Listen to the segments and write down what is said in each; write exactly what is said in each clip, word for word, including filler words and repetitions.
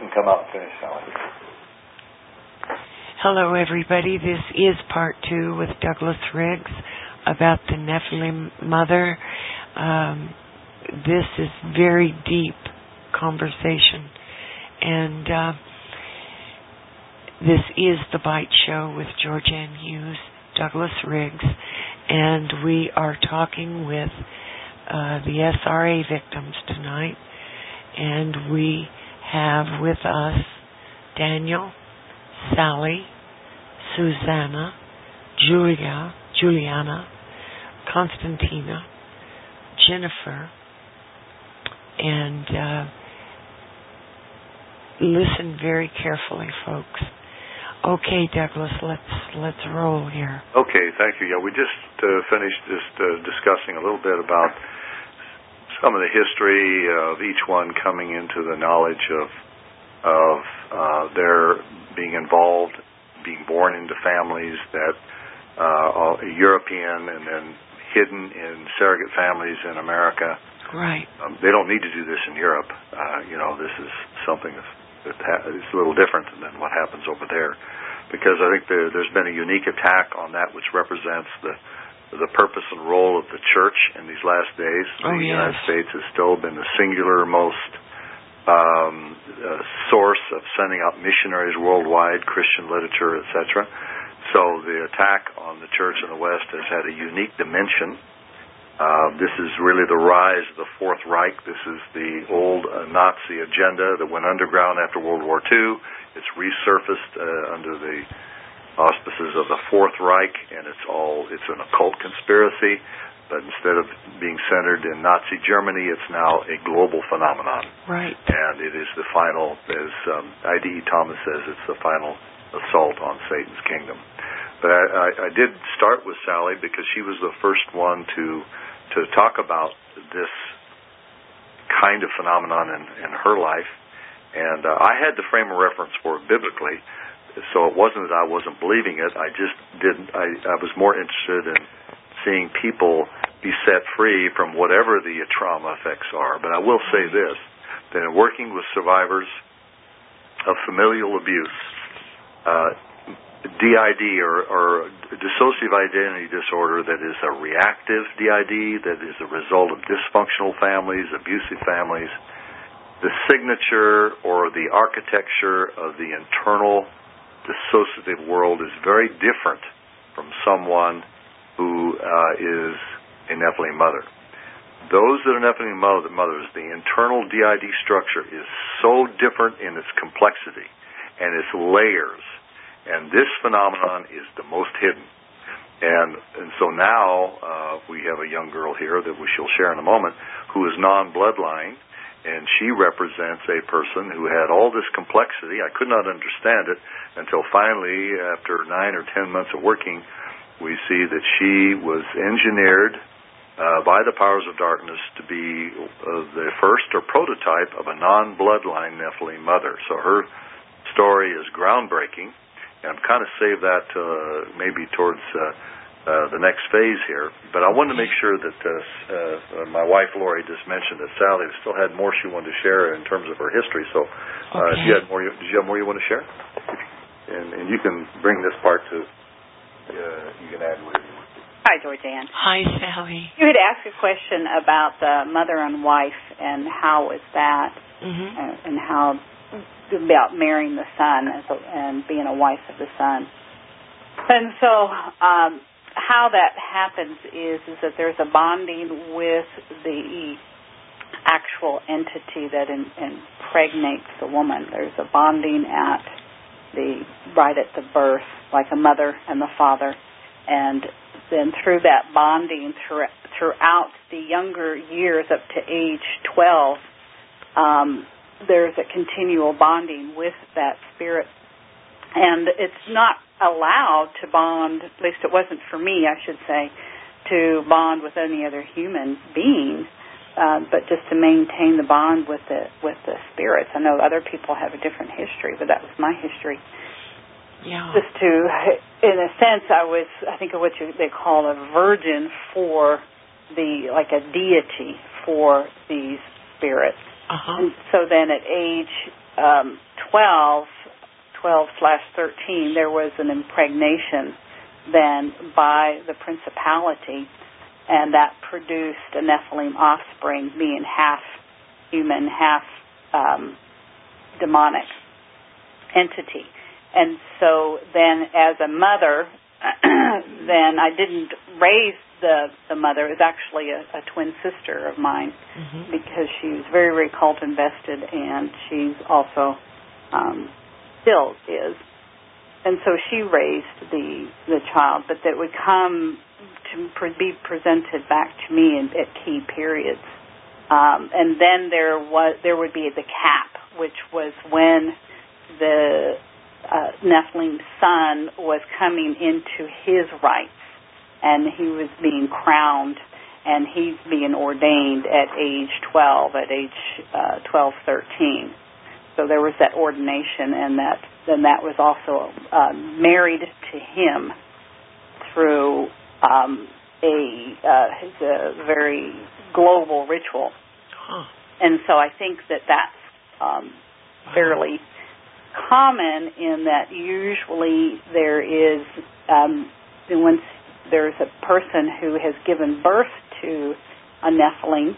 can come out and finish, Sally. Hello, everybody. This is part two with Douglas Riggs about the Nephilim mother. Um, this is very deep conversation, and uh, this is the Bite Show with Georgianne Hughes, Douglas Riggs, and we are talking with uh, the S R A victims tonight, and we have with us Daniel, Sally, Susanna, Julia, Juliana, Constantina, Jennifer, and uh, listen very carefully, folks. Okay, Douglas, let's let's roll here. Okay, thank you. Yeah, we just uh, finished just uh, discussing a little bit about some of the history of each one coming into the knowledge of of uh, their being involved, being born into families that uh, are European and then hidden in surrogate families in America. Right. Um, they don't need to do this in Europe. Uh, you know, this is something that's, that ha- is a little different than what happens over there, because I think there, there's been a unique attack on that which represents the the purpose and role of the church in these last days. Oh, the yes. United States has still been the singular most um, uh, source of sending out missionaries worldwide, Christian literature, et cetera. So the attack on the church in the West has had a unique dimension. Uh, this is really the rise of the Fourth Reich. This is the old uh, Nazi agenda that went underground after World War Two. It's resurfaced uh, under the auspices of the Fourth Reich, and it's all it's an occult conspiracy. But instead of being centered in Nazi Germany, it's now a global phenomenon. Right. And it is the final, as um, I D E Thomas says, it's the final assault on Satan's kingdom. But I, I, I did start with Sally because she was the first one to to talk about this kind of phenomenon in, in her life. And uh, I had the frame of reference for it biblically, so it wasn't that I wasn't believing it. I just didn't. I, I was more interested in seeing people be set free from whatever the trauma effects are. But I will say this, that in working with survivors of familial abuse, uh, D I D, or, or dissociative identity disorder, that is a reactive D I D, that is a result of dysfunctional families, abusive families, the signature or the architecture of the internal dissociative world is very different from someone who uh, is a Nephilim mother. Those that are Nephilim mothers, the internal D I D structure is so different in its complexity and its layers, and this phenomenon is the most hidden. And and so now uh, we have a young girl here that we shall share in a moment who is non-bloodline, and she represents a person who had all this complexity. I could not understand it until finally, after nine or ten months of working, we see that she was engineered uh, by the powers of darkness to be uh, the first or prototype of a non-bloodline Nephilim mother. So her story is groundbreaking, and I'm kind of saved that uh, maybe towards uh, uh, the next phase here. But I wanted to make sure that uh, uh, my wife Lori just mentioned that Sally still had more she wanted to share in terms of her history. So uh, okay. if you had more, did you have more you want to share? And, and you can bring this part to. Uh, you can add whatever you want to. Hi, Georgianne. Hi, Sally. You had asked a question about the mother and wife and how is that, mm-hmm. uh, and how about marrying the son as a, and being a wife of the son. And so um, how that happens is is that there's a bonding with the actual entity that in, impregnates the woman. There's a bonding at the right at the birth, like a mother and the father, and then through that bonding through, throughout the younger years up to age twelve, um, there's a continual bonding with that spirit. And it's not allowed to bond, at least it wasn't for me, I should say, to bond with any other human being, uh, but just to maintain the bond with the with the spirits. I know other people have a different history, but that was my history. Yeah. Just to, in a sense, I was, I think of what you, they call a virgin for the, like a deity for these spirits. Uh-huh. And so then at age um, twelve, twelve slash thirteen, there was an impregnation then by the principality, and that produced a Nephilim offspring, being half human, half um, demonic entity. And so then as a mother, then I didn't raise the, the mother. It was actually a, a twin sister of mine, mm-hmm. because she was very, very cult invested, and she's also um, still is. And so she raised the the child, but that would come to pre- be presented back to me in, at key periods. Um, and then there was there would be the cap, which was when the uh, Nephilim son was coming into his rights, and he was being crowned, and he's being ordained at age twelve, at age uh, twelve, thirteen. So there was that ordination, and that then that was also uh, married to him through um, a, uh, a very global ritual. Huh. And so I think that that's um, fairly common, in that usually there is, um, once there's a person who has given birth to a Nephilim,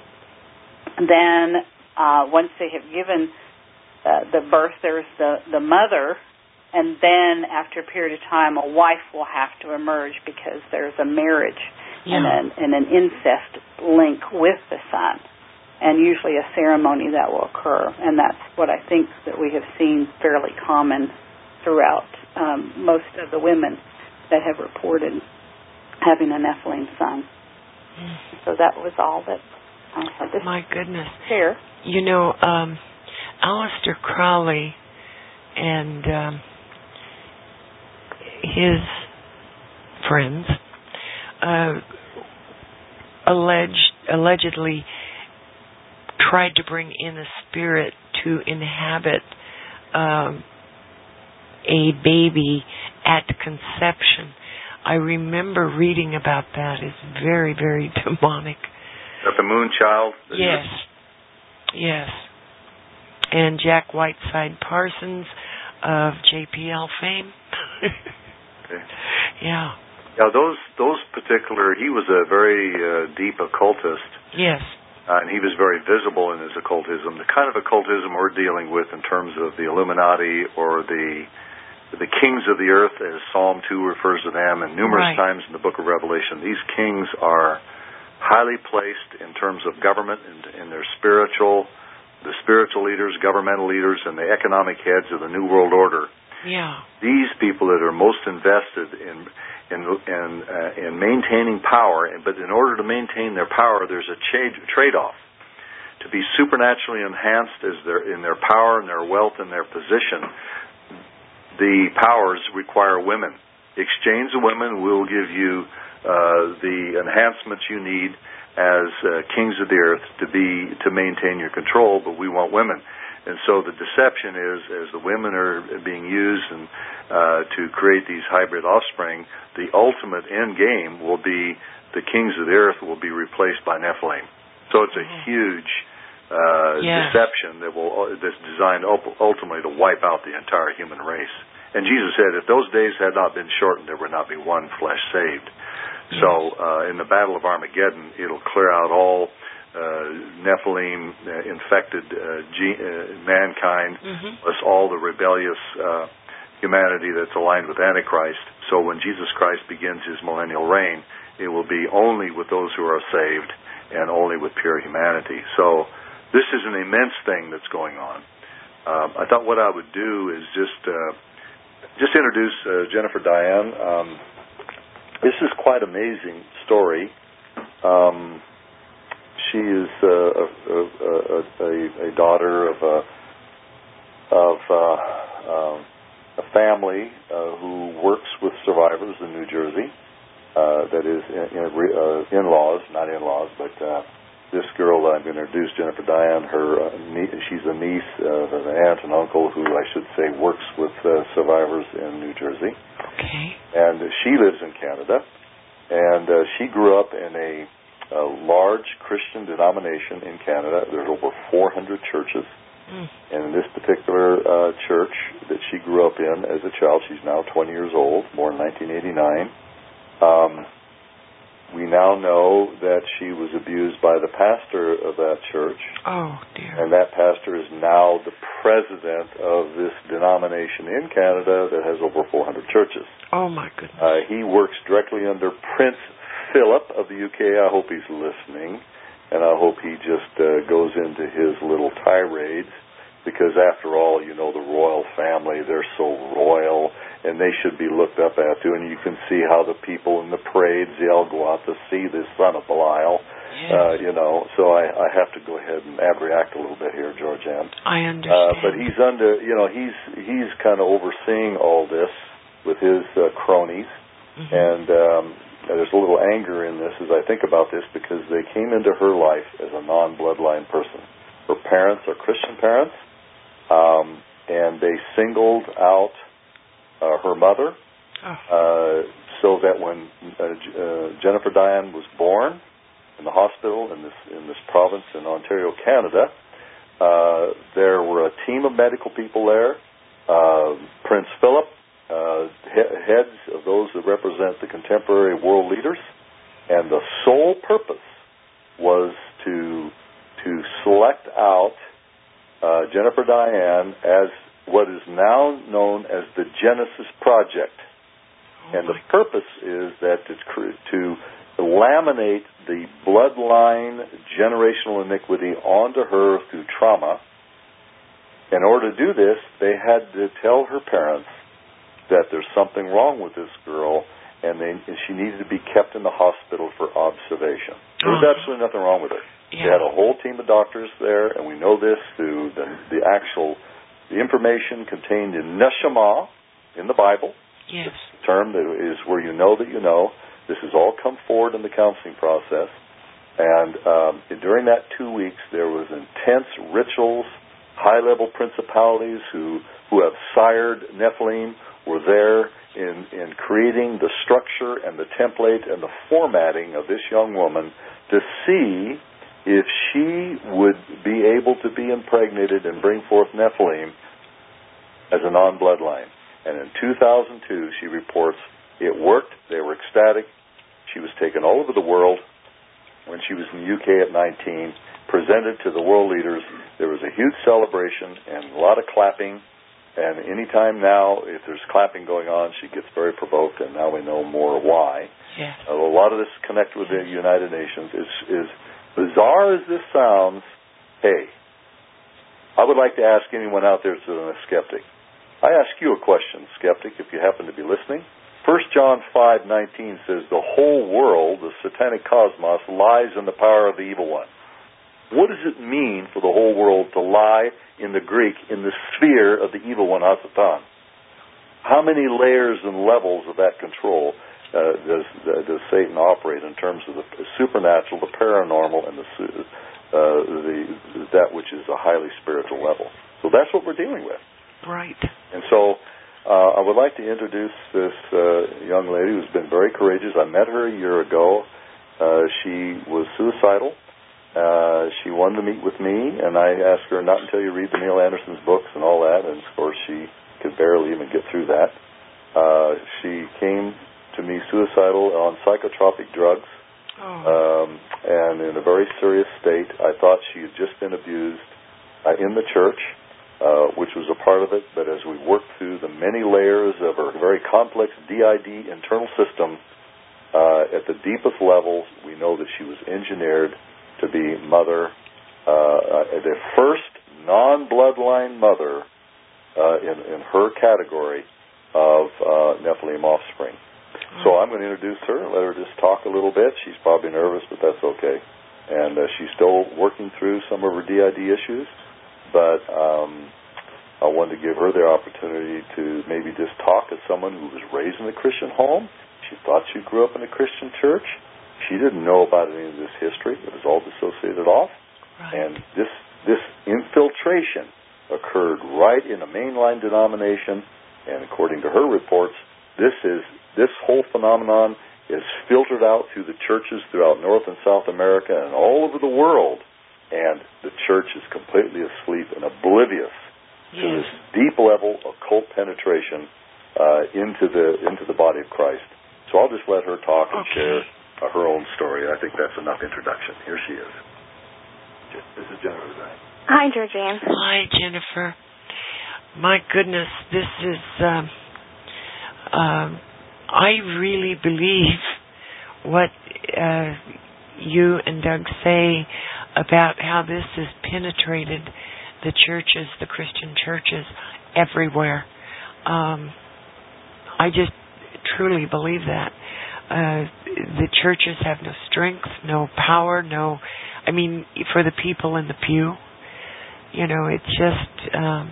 then uh, once they have given Uh, the birth, there's the, the mother, and then after a period of time, a wife will have to emerge, because there's a marriage, yeah. and, an, and an incest link with the son, and usually a ceremony that will occur. And that's what I think that we have seen fairly common throughout um, most of the women that have reported having a Nephilim son. Mm. So that was all that I had to My goodness. share. You know, um, Aleister Crowley and um, his friends uh, alleged, allegedly tried to bring in a spirit to inhabit um, a baby at conception. I remember reading about that. It's very, very demonic. That the moon child? Yes. Yes. And Jack Whiteside Parsons of J P L fame. Okay. Yeah. Yeah, those those particular, he was a very uh, deep occultist. Yes. Uh, and he was very visible in his occultism. The kind of occultism we're dealing with in terms of the Illuminati or the the kings of the earth, as Psalm two refers to them, and numerous right. times in the book of Revelation, these kings are highly placed in terms of government and in their spiritual the spiritual leaders, governmental leaders, and the economic heads of the New World Order. Yeah. These people that are most invested in in in, uh, in maintaining power, but in order to maintain their power, there's a trade, trade-off. To be supernaturally enhanced as their, in their power and their wealth and their position, the powers require women. Exchange the women, we'll give you uh, the enhancements you need as uh, kings of the earth to be to maintain your control, but we want women. And so the deception is, as the women are being used and uh, to create these hybrid offspring, the ultimate end game will be the kings of the earth will be replaced by Nephilim. So it's a huge uh, yes. deception that will that's designed ultimately to wipe out the entire human race. And Jesus said, if those days had not been shortened, there would not be one flesh saved. So uh, in the Battle of Armageddon, it'll clear out all uh, Nephilim-infected uh, uh, ge- uh, mankind, mm-hmm. plus all the rebellious uh, humanity that's aligned with Antichrist. So when Jesus Christ begins his millennial reign, it will be only with those who are saved and only with pure humanity. So this is an immense thing that's going on. Um, I thought what I would do is just uh, just introduce uh, Jennifer Diane. Um, This is quite an amazing story. Um, she is uh, a, a, a, a daughter of a of uh, um, a family uh, who works with survivors in New Jersey. Uh, that is, in, in, uh, in-laws, not in-laws, but uh, this girl that I'm going to introduce, Jennifer Diane. Her uh, nie- she's a niece of an aunt and uncle who I should say works with uh, survivors in New Jersey. Okay. And she lives in Canada, and uh, she grew up in a, a large Christian denomination in Canada. There's over four hundred churches. Mm. And in this particular uh, church that she grew up in as a child, she's now twenty years old, born in nineteen eighty-nine. Um, we now know that she was abused by the pastor of that church. Oh, dear. And that pastor is now the president of this denomination in Canada that has over four hundred churches. Oh, my goodness. Uh, he works directly under Prince Philip of the U K. I hope he's listening. And I hope he just uh, goes into his little tirades, because after all, you know, the royal family, they're so royal, and they should be looked up at too. And you can see how the people in the parades, they all go out to see this son of Belial. Yes. Uh, you know, so I, I have to go ahead and abreact a little bit here, Georgianne. I understand. Uh, but he's under, you know, he's he's kind of overseeing all this with his uh, cronies, mm-hmm. and um, there's a little anger in this as I think about this, because they came into her life as a non-bloodline person. Her parents are Christian parents, um, and they singled out uh, her mother, oh. uh, so that when uh, uh, Jennifer Diane was born in the hospital in this in this province in Ontario, Canada, uh, there were a team of medical people there. Uh, Prince Philip, Uh, he- heads of those that represent the contemporary world leaders, and the sole purpose was to to select out uh, Jennifer Diane as what is now known as the Genesis Project. Oh, and the purpose is that to, to laminate the bloodline generational iniquity onto her through trauma. In order to do this, they had to tell her parents that there's something wrong with this girl, and, they, and she needed to be kept in the hospital for observation. There was absolutely nothing wrong with her. Yeah. They had a whole team of doctors there, and we know this through the, the actual the information contained in Neshama, in the Bible. Yes. The term that is where you know that you know. This has all come forward in the counseling process. And um, during that two weeks, there was intense rituals, high-level principalities who, who have sired Nephilim, were there in, in creating the structure and the template and the formatting of this young woman to see if she would be able to be impregnated and bring forth Nephilim as a non-bloodline. And in two thousand two, she reports, it worked. They were ecstatic. She was taken all over the world. When she was in the U K at nineteen, presented to the world leaders, there was a huge celebration and a lot of clapping. And any time now, if there's clapping going on, she gets very provoked, and now we know more why. Yeah. Uh, a lot of this connected with the United Nations. Is, is bizarre as this sounds, hey, I would like to ask anyone out there that's a skeptic. I ask you a question, skeptic, if you happen to be listening. First John five nineteen says, the whole world, the satanic cosmos, lies in the power of the evil one. What does it mean for the whole world to lie in the Greek in the sphere of the evil one, Hasatan? How many layers and levels of that control uh, does uh, does Satan operate in terms of the supernatural, the paranormal, and the, uh, the that which is a highly spiritual level? So that's what we're dealing with. Right. And so uh, I would like to introduce this uh, young lady who's been very courageous. I met her a year ago. Uh, she was suicidal. Uh, she wanted to meet with me, and I asked her not until you read the Neil Anderson's books and all that, and of course she could barely even get through that. Uh, she came to me suicidal on psychotropic drugs, oh. um, and in a very serious state. I thought she had just been abused uh, in the church, uh, which was a part of it, but as we worked through the many layers of her very complex D I D internal system, uh, at the deepest levels, we know that she was engineered to be mother, uh, the first non-bloodline mother uh, in, in her category of uh, Nephilim offspring. Mm-hmm. So I'm going to introduce her and let her just talk a little bit. She's probably nervous, but that's okay. And uh, she's still working through some of her D I D issues, but um, I wanted to give her the opportunity to maybe just talk as someone who was raised in a Christian home. She thought she grew up in a Christian church. She didn't know about any of this history. It was all dissociated off. Right. And this this infiltration occurred right in a mainline denomination. And according to her reports, this is this whole phenomenon is filtered out through the churches throughout North and South America and all over the world and the church is completely asleep and oblivious yes. to this deep level occult penetration uh, into the into the body of Christ. So I'll just let her talk and okay. share uh, her own story. I think that's enough introduction. Here she is. This is Jennifer. Hi, Georgianne. Hi, Jennifer. My goodness, this is, um, um, I really believe what uh, you and Doug say about how this has penetrated the churches, the Christian churches, everywhere. Um, I just truly believe that. Uh, the churches have no strength, no power, no, I mean, for the people in the pew, you know, it's just, um,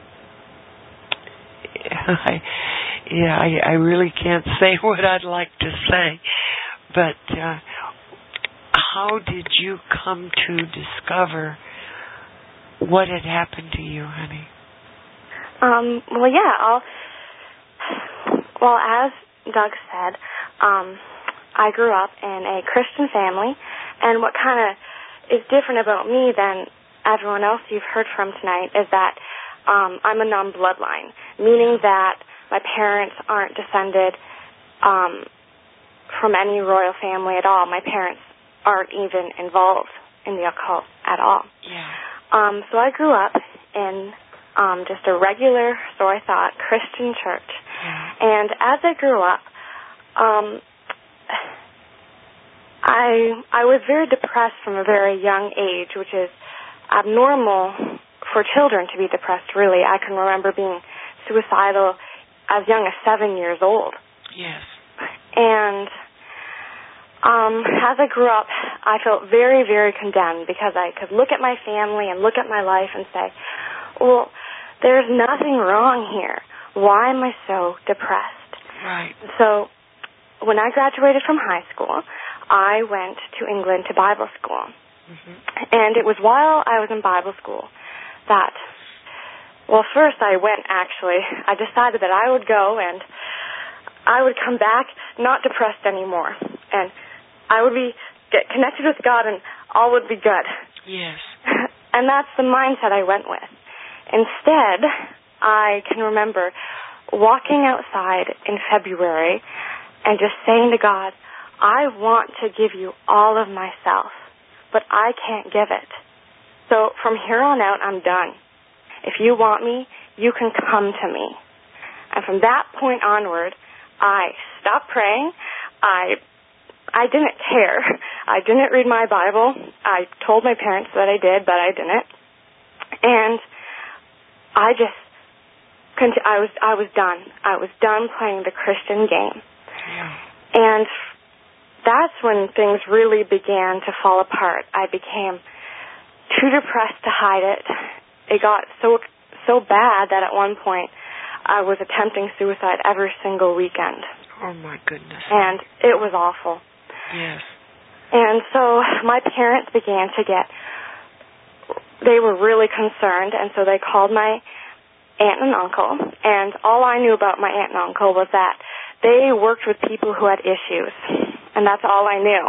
I, yeah, I, I really can't say what I'd like to say, but uh, how did you come to discover what had happened to you, honey? Um, well, yeah, I'll, well, as Doug said, um, I grew up in a Christian family, and what kind of is different about me than everyone else you've heard from tonight is that um, I'm a non-bloodline, meaning that my parents aren't descended um, from any royal family at all. My parents aren't even involved in the occult at all. Yeah. Um, so I grew up in um, just a regular, so I thought, Christian church. Yeah. And as I grew up, um, I I was very depressed from a very young age, which is abnormal for children to be depressed, really. I can remember being suicidal as young as seven years old. Yes. And um, as I grew up, I felt very, very condemned because I could look at my family and look at my life and say, well, there's nothing wrong here. Why am I so depressed? Right. So when I graduated from high school, I went to England to Bible school. Mm-hmm. And it was while I was in Bible school that, well, first I went, actually. I decided that I would go and I would come back not depressed anymore. And I would be get connected with God and all would be good. Yes. And that's the mindset I went with. Instead, I can remember walking outside in February and just saying to God, I want to give you all of myself, but I can't give it. So from here on out, I'm done. If you want me, you can come to me. And from that point onward, I stopped praying. I I didn't care. I didn't read my Bible. I told my parents that I did, but I didn't. And I just, I was I was done. I was done playing the Christian game. Yeah. And that's when things really began to fall apart. I became too depressed to hide it. It got so so bad that at one point I was attempting suicide every single weekend. Oh, my goodness. And it was awful. Yes. And so my parents began to get, they were really concerned, and so they called my aunt and uncle, and all I knew about my aunt and uncle was that they worked with people who had issues, and that's all I knew.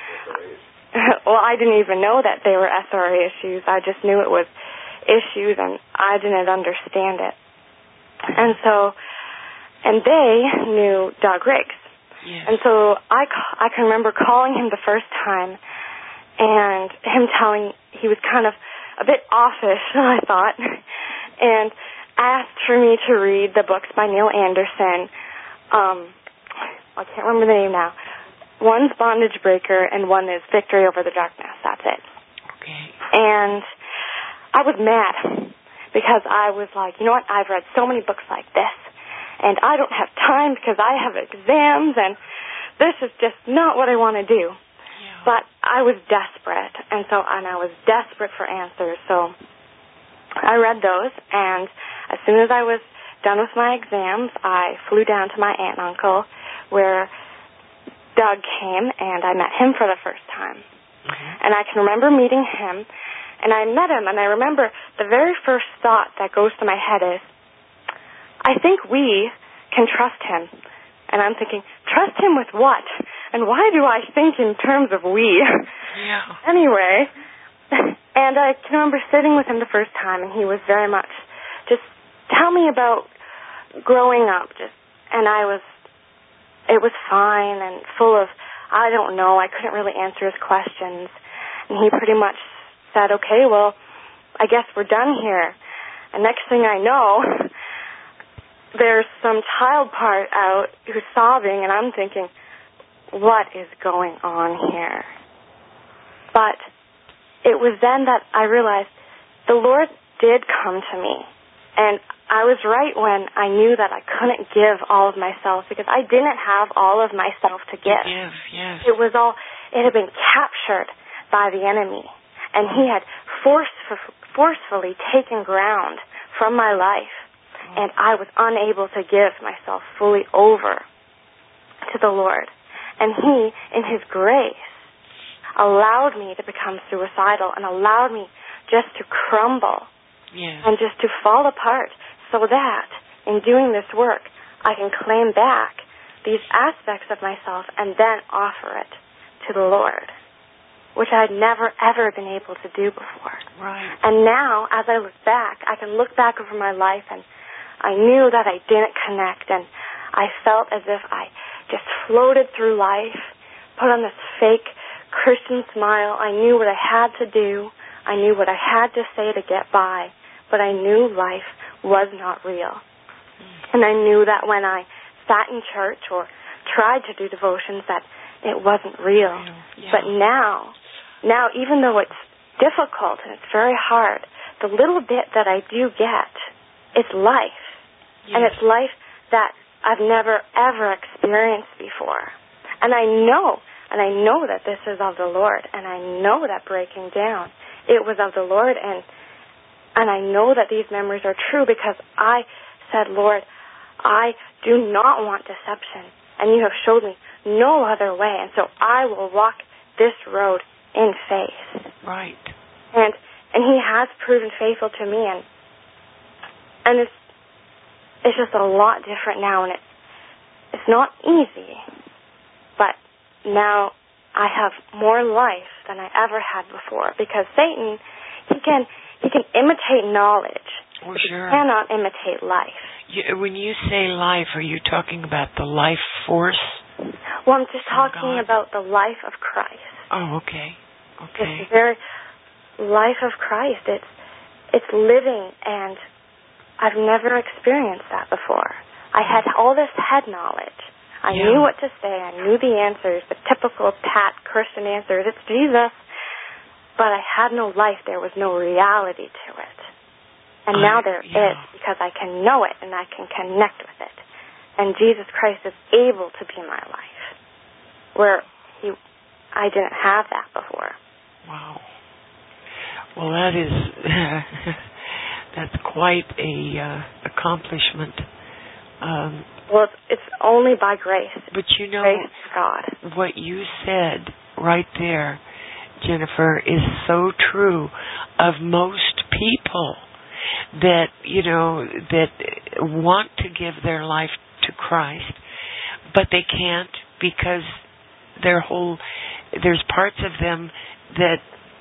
Well, I didn't even know that they were S R A issues. I just knew it was issues, and I didn't understand it. And so, and they knew Doug Riggs. Yes. And so I, I can remember calling him the first time and him telling, he was kind of a bit offish, I thought, and asked for me to read the books by Neil Anderson. Um, I can't remember the name now. One's Bondage Breaker and one is Victory Over the Darkness. That's it. Okay. And I was mad because I was like, you know what, I've read so many books like this, and I don't have time because I have exams, and this is just not what I want to do. Yeah. But I was desperate, and so and I was desperate for answers. So I read those, and as soon as I was done with my exams, I flew down to my aunt and uncle, where Doug came, and I met him for the first time. Mm-hmm. And I can remember meeting him, and I met him, and I remember the very first thought that goes to my head is, I think we can trust him. And I'm thinking, trust him with what? And why do I think in terms of we? Yeah. Anyway, And I can remember sitting with him the first time, and he was very much just, tell me about growing up. Just, and I was, it was fine and full of, I don't know, I couldn't really answer his questions. And he pretty much said, okay, well, I guess we're done here. And next thing I know, there's some child part out who's sobbing, and I'm thinking, what is going on here? But it was then that I realized the Lord did come to me. And I was right when I knew that I couldn't give all of myself, because I didn't have all of myself to give. Yes, yes. It was all, it had been captured by the enemy. And he had force, forcefully taken ground from my life. And I was unable to give myself fully over to the Lord. And he, in his grace, allowed me to become suicidal and allowed me just to crumble yes. and just to fall apart, so that in doing this work, I can claim back these aspects of myself and then offer it to the Lord, which I had never, ever been able to do before. Right. And now, as I look back, I can look back over my life, and I knew that I didn't connect, and I felt as if I just floated through life, put on this fake Christian smile. I knew what I had to do. I knew what I had to say to get by, but I knew life was not real. And I knew that when I sat in church or tried to do devotions, that it wasn't real. Yeah. But now, now even though it's difficult and it's very hard, the little bit that I do get, it's life. Yes. And it's life that I've never, ever experienced before. And I know, and I know that this is of the Lord, and I know that breaking down, it was of the Lord, and and I know that these memories are true, because I said, Lord, I do not want deception, and you have showed me no other way, and so I will walk this road in faith. Right. And and he has proven faithful to me, and and it's it's just a lot different now, and it it's not easy, but now I have more life than I ever had before, because Satan, he can he can imitate knowledge, oh, but sure. he cannot imitate life. You, when you say life, are you talking about the life force? Well, I'm just Oh, talking God. about the life of Christ. Oh, okay. Okay. It's the very life of Christ. It's it's living, and I've never experienced that before. I had all this head knowledge. I yeah. knew what to say. I knew the answers, the typical pat Christian answers. It's Jesus. But I had no life. There was no reality to it. And I, now there yeah. is, because I can know it and I can connect with it. And Jesus Christ is able to be my life, where he, I didn't have that before. Wow. Well, that is that's quite a uh, accomplishment. Um, well, it's, it's only by grace. But you know, grace of God. What you said right there, Jennifer, is so true of most people that, you know, that want to give their life to Christ, but they can't, because their whole, there's parts of them that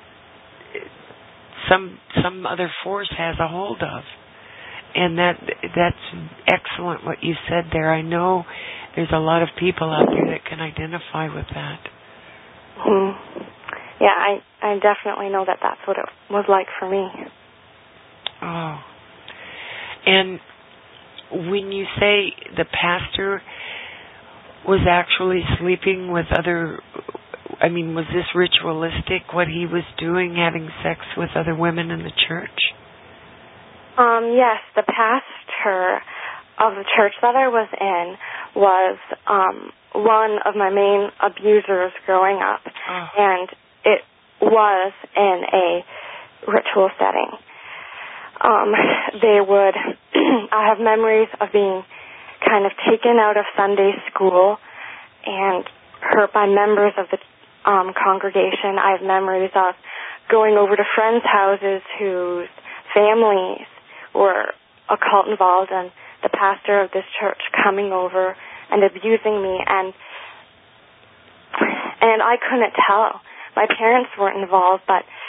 some some other force has a hold of. And that that's excellent what you said there. I know there's a lot of people out there that can identify with that. Mm-hmm. Yeah, I, I definitely know that that's what it was like for me. Oh. And when you say the pastor was actually sleeping with other, I mean, was this ritualistic, what he was doing, having sex with other women in the church? Um, yes, the pastor of the church that I was in was um, one of my main abusers growing up, oh. and it was in a ritual setting. Um, they would, I have memories of being kind of taken out of Sunday school and hurt by members of the um, congregation. I have memories of going over to friends' houses whose families were occult involved, and the pastor of this church coming over and abusing me, and and I couldn't tell. My parents weren't involved, but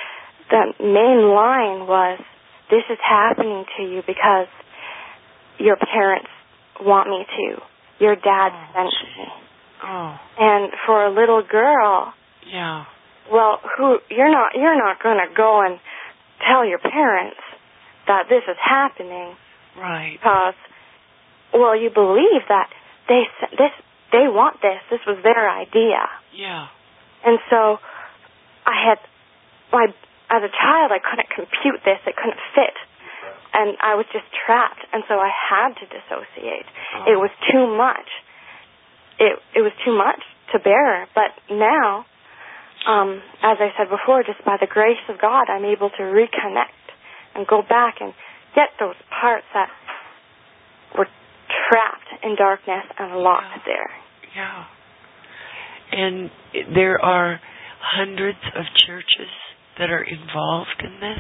the main line was, this is happening to you because your parents want me to. Your dad oh, sent gee. me. Oh. And for a little girl, yeah. well, who you're not you're not going to go and tell your parents that this is happening. Right. Because, well, you believe that they this they want this. This was their idea. Yeah. And so I had my as a child, I couldn't compute this. It couldn't fit. And I was just trapped. And so I had to dissociate. Oh. It was too much. It it was too much to bear. But now, um, as I said before, just by the grace of God, I'm able to reconnect and go back and get those parts that were trapped in darkness and locked yeah. there. Yeah. And there are hundreds of churches that are involved in this?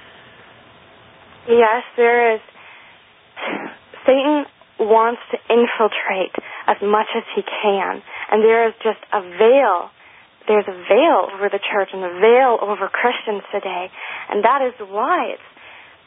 Yes, there is. Satan wants to infiltrate as much as he can, and there is just a veil. There's a veil over the church and a veil over Christians today, and that is why it's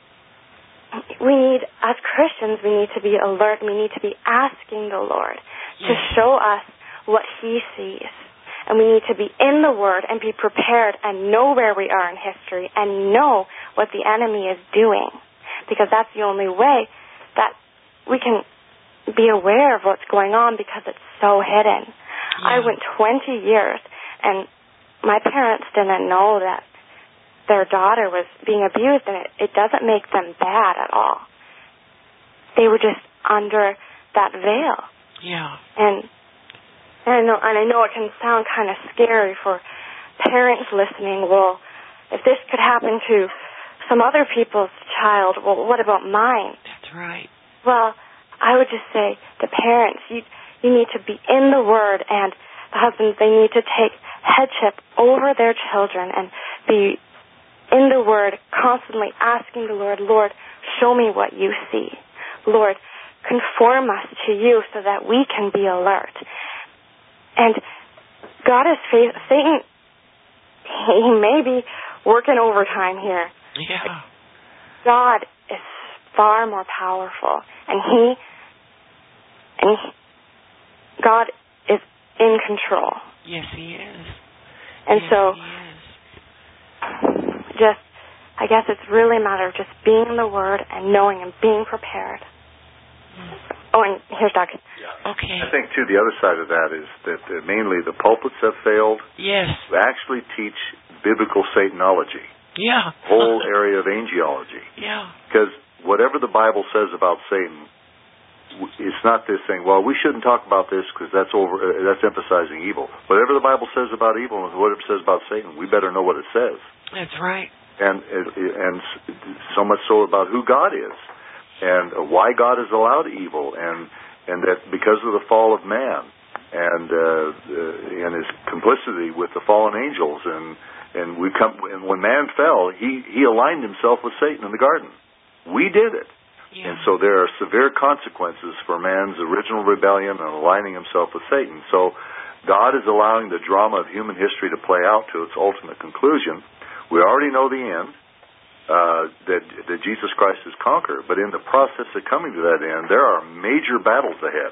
we need, as Christians, we need to be alert. We need to be asking the Lord yes. to show us what he sees. And we need to be in the Word and be prepared and know where we are in history and know what the enemy is doing. Because that's the only way that we can be aware of what's going on, because it's so hidden. Yeah. I went twenty years, and my parents didn't know that their daughter was being abused, and it, it doesn't make them bad at all. They were just under that veil. Yeah. And And I know, and I know it can sound kind of scary for parents listening. Well, if this could happen to some other people's child, well, what about mine? That's right. Well, I would just say the parents, you you need to be in the Word, and the husbands, they need to take headship over their children and be in the Word, constantly asking the Lord, Lord, show me what you see. Lord, conform us to you so that we can be alert. And God is faith. Satan, he may be working overtime here. Yeah. God is far more powerful, and he, and he, God is in control. Yes, he is. And yes, so, he is. just, I guess it's really a matter of just being in the Word and knowing and being prepared. Mm. Oh, and here's Doug. Yeah. Okay. I think, too, the other side of that is that uh, mainly the pulpits have failed yes. to actually teach biblical Satanology. Yeah. Whole area of angelology. Yeah. Because whatever the Bible says about Satan, it's not this thing, well, we shouldn't talk about this because that's over. Uh, that's emphasizing evil. Whatever the Bible says about evil and whatever it says about Satan, we better know what it says. That's right. And and so much so about who God is. And why God has allowed evil, and and that because of the fall of man, and uh, uh, and his complicity with the fallen angels, and and we come and when man fell, he he aligned himself with Satan in the garden. We did it, yeah. And so there are severe consequences for man's original rebellion and aligning himself with Satan. So God is allowing the drama of human history to play out to its ultimate conclusion. We already know the end. Uh, that, that Jesus Christ has conquered, but in the process of coming to that end, there are major battles ahead,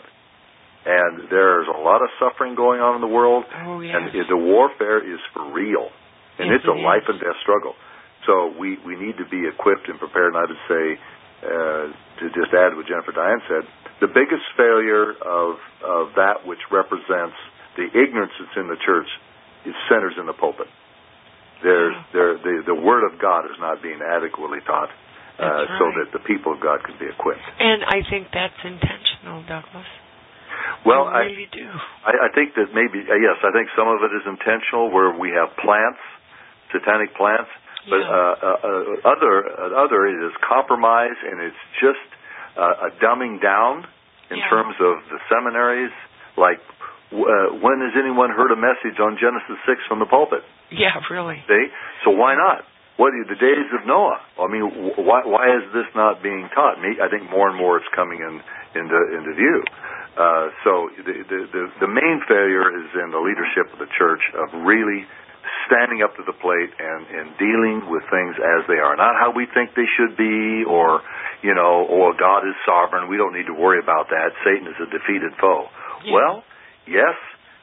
and there's a lot of suffering going on in the world, oh, yes. and the warfare is for real, and yes, it's a it life is. and death struggle. So we, we need to be equipped and prepared, and I would say, uh, to just add what Jennifer Diane said, the biggest failure of, of that which represents the ignorance that's in the church is centers in the pulpit. There's, there, the, the Word of God is not being adequately taught uh, right. so that the people of God can be equipped. And I think that's intentional, Douglas. Well, I really I, do. I, I think that maybe, uh, yes, I think some of it is intentional where we have plants, satanic plants, but yeah. uh, uh, other, uh, other it is compromise, and it's just uh, a dumbing down in yeah. terms of the seminaries. Like, uh, when has anyone heard a message on Genesis six from the pulpit? Yeah, really. See? So why not? What are the days of Noah? I mean, why why is this not being taught? Me, I think more and more it's coming in into into view. Uh, so the, the the the main failure is in the leadership of the church of really standing up to the plate and, and dealing with things as they are, not how we think they should be, or, you know, or God is sovereign, we don't need to worry about that, Satan is a defeated foe. Yeah. Well, yes,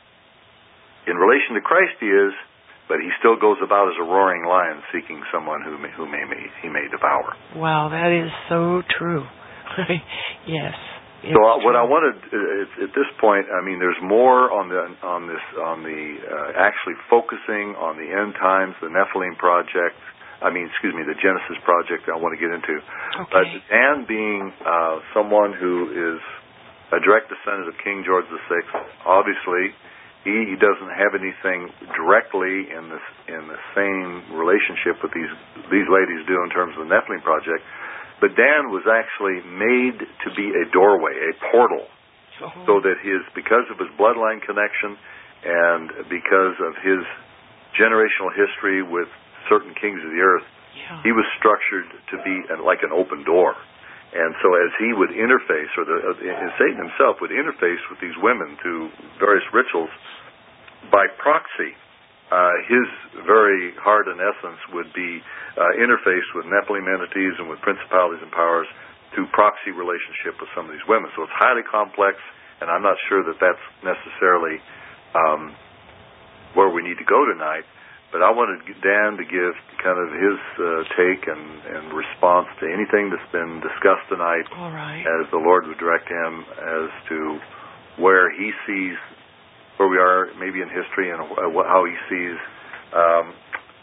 in relation to Christ he is, but he still goes about as a roaring lion seeking someone who may, who may, may he may devour. Wow, that is so true. Yes. So uh, what I wanted uh, at this point, I mean, there's more on the on this on the uh, actually focusing on the end times, the Nephilim project. I mean, excuse me, the Genesis project. I want to get into. Okay. But Dan, being uh, someone who is a direct descendant of King George the Sixth, obviously he, he doesn't have anything directly in this in the same relationship with these these ladies do in terms of the Nephilim project. But Dan was actually made to be a doorway, a portal, oh. so that his, because of his bloodline connection and because of his generational history with certain kings of the earth, yeah. he was structured to be like an open door. And so as he would interface, or the, uh, Satan himself would interface with these women through various rituals, by proxy, uh, his very heart and essence would be uh, interfaced with Nephilim entities and with principalities and powers through proxy relationship with some of these women. So it's highly complex, and I'm not sure that that's necessarily um, where we need to go tonight. But I wanted Dan to give kind of his uh, take and, and response to anything that's been discussed tonight. All right. As the Lord would direct him as to where he sees where we are maybe in history and how he sees um,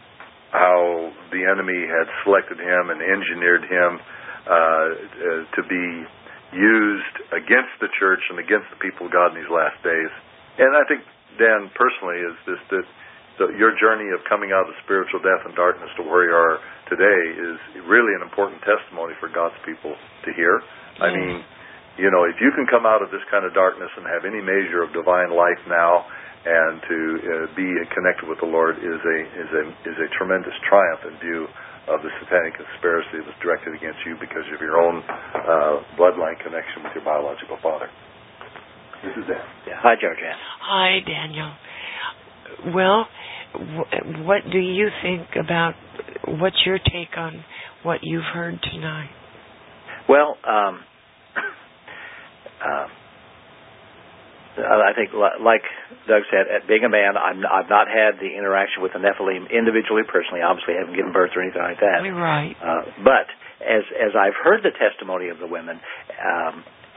how the enemy had selected him and engineered him uh, uh, to be used against the church and against the people of God in these last days. And I think, Dan, personally, is this that the, your journey of coming out of spiritual death and darkness to where you are today is really an important testimony for God's people to hear. Yes. I mean, you know, if you can come out of this kind of darkness and have any measure of divine life now, and to uh, be connected with the Lord is a is a is a tremendous triumph in view of the satanic conspiracy that's directed against you because of your own uh, bloodline connection with your biological father. This is Dan. Yeah. Hi, Georgianne. Hi, Daniel. Well, w- what do you think about? What's your take on what you've heard tonight? Well. Um, Um, I think, like Doug said, at being a man, I'm, I've not had the interaction with the Nephilim individually, personally. Obviously, I haven't given birth or anything like that. Right. Uh, but as as I've heard the testimony of the women, um,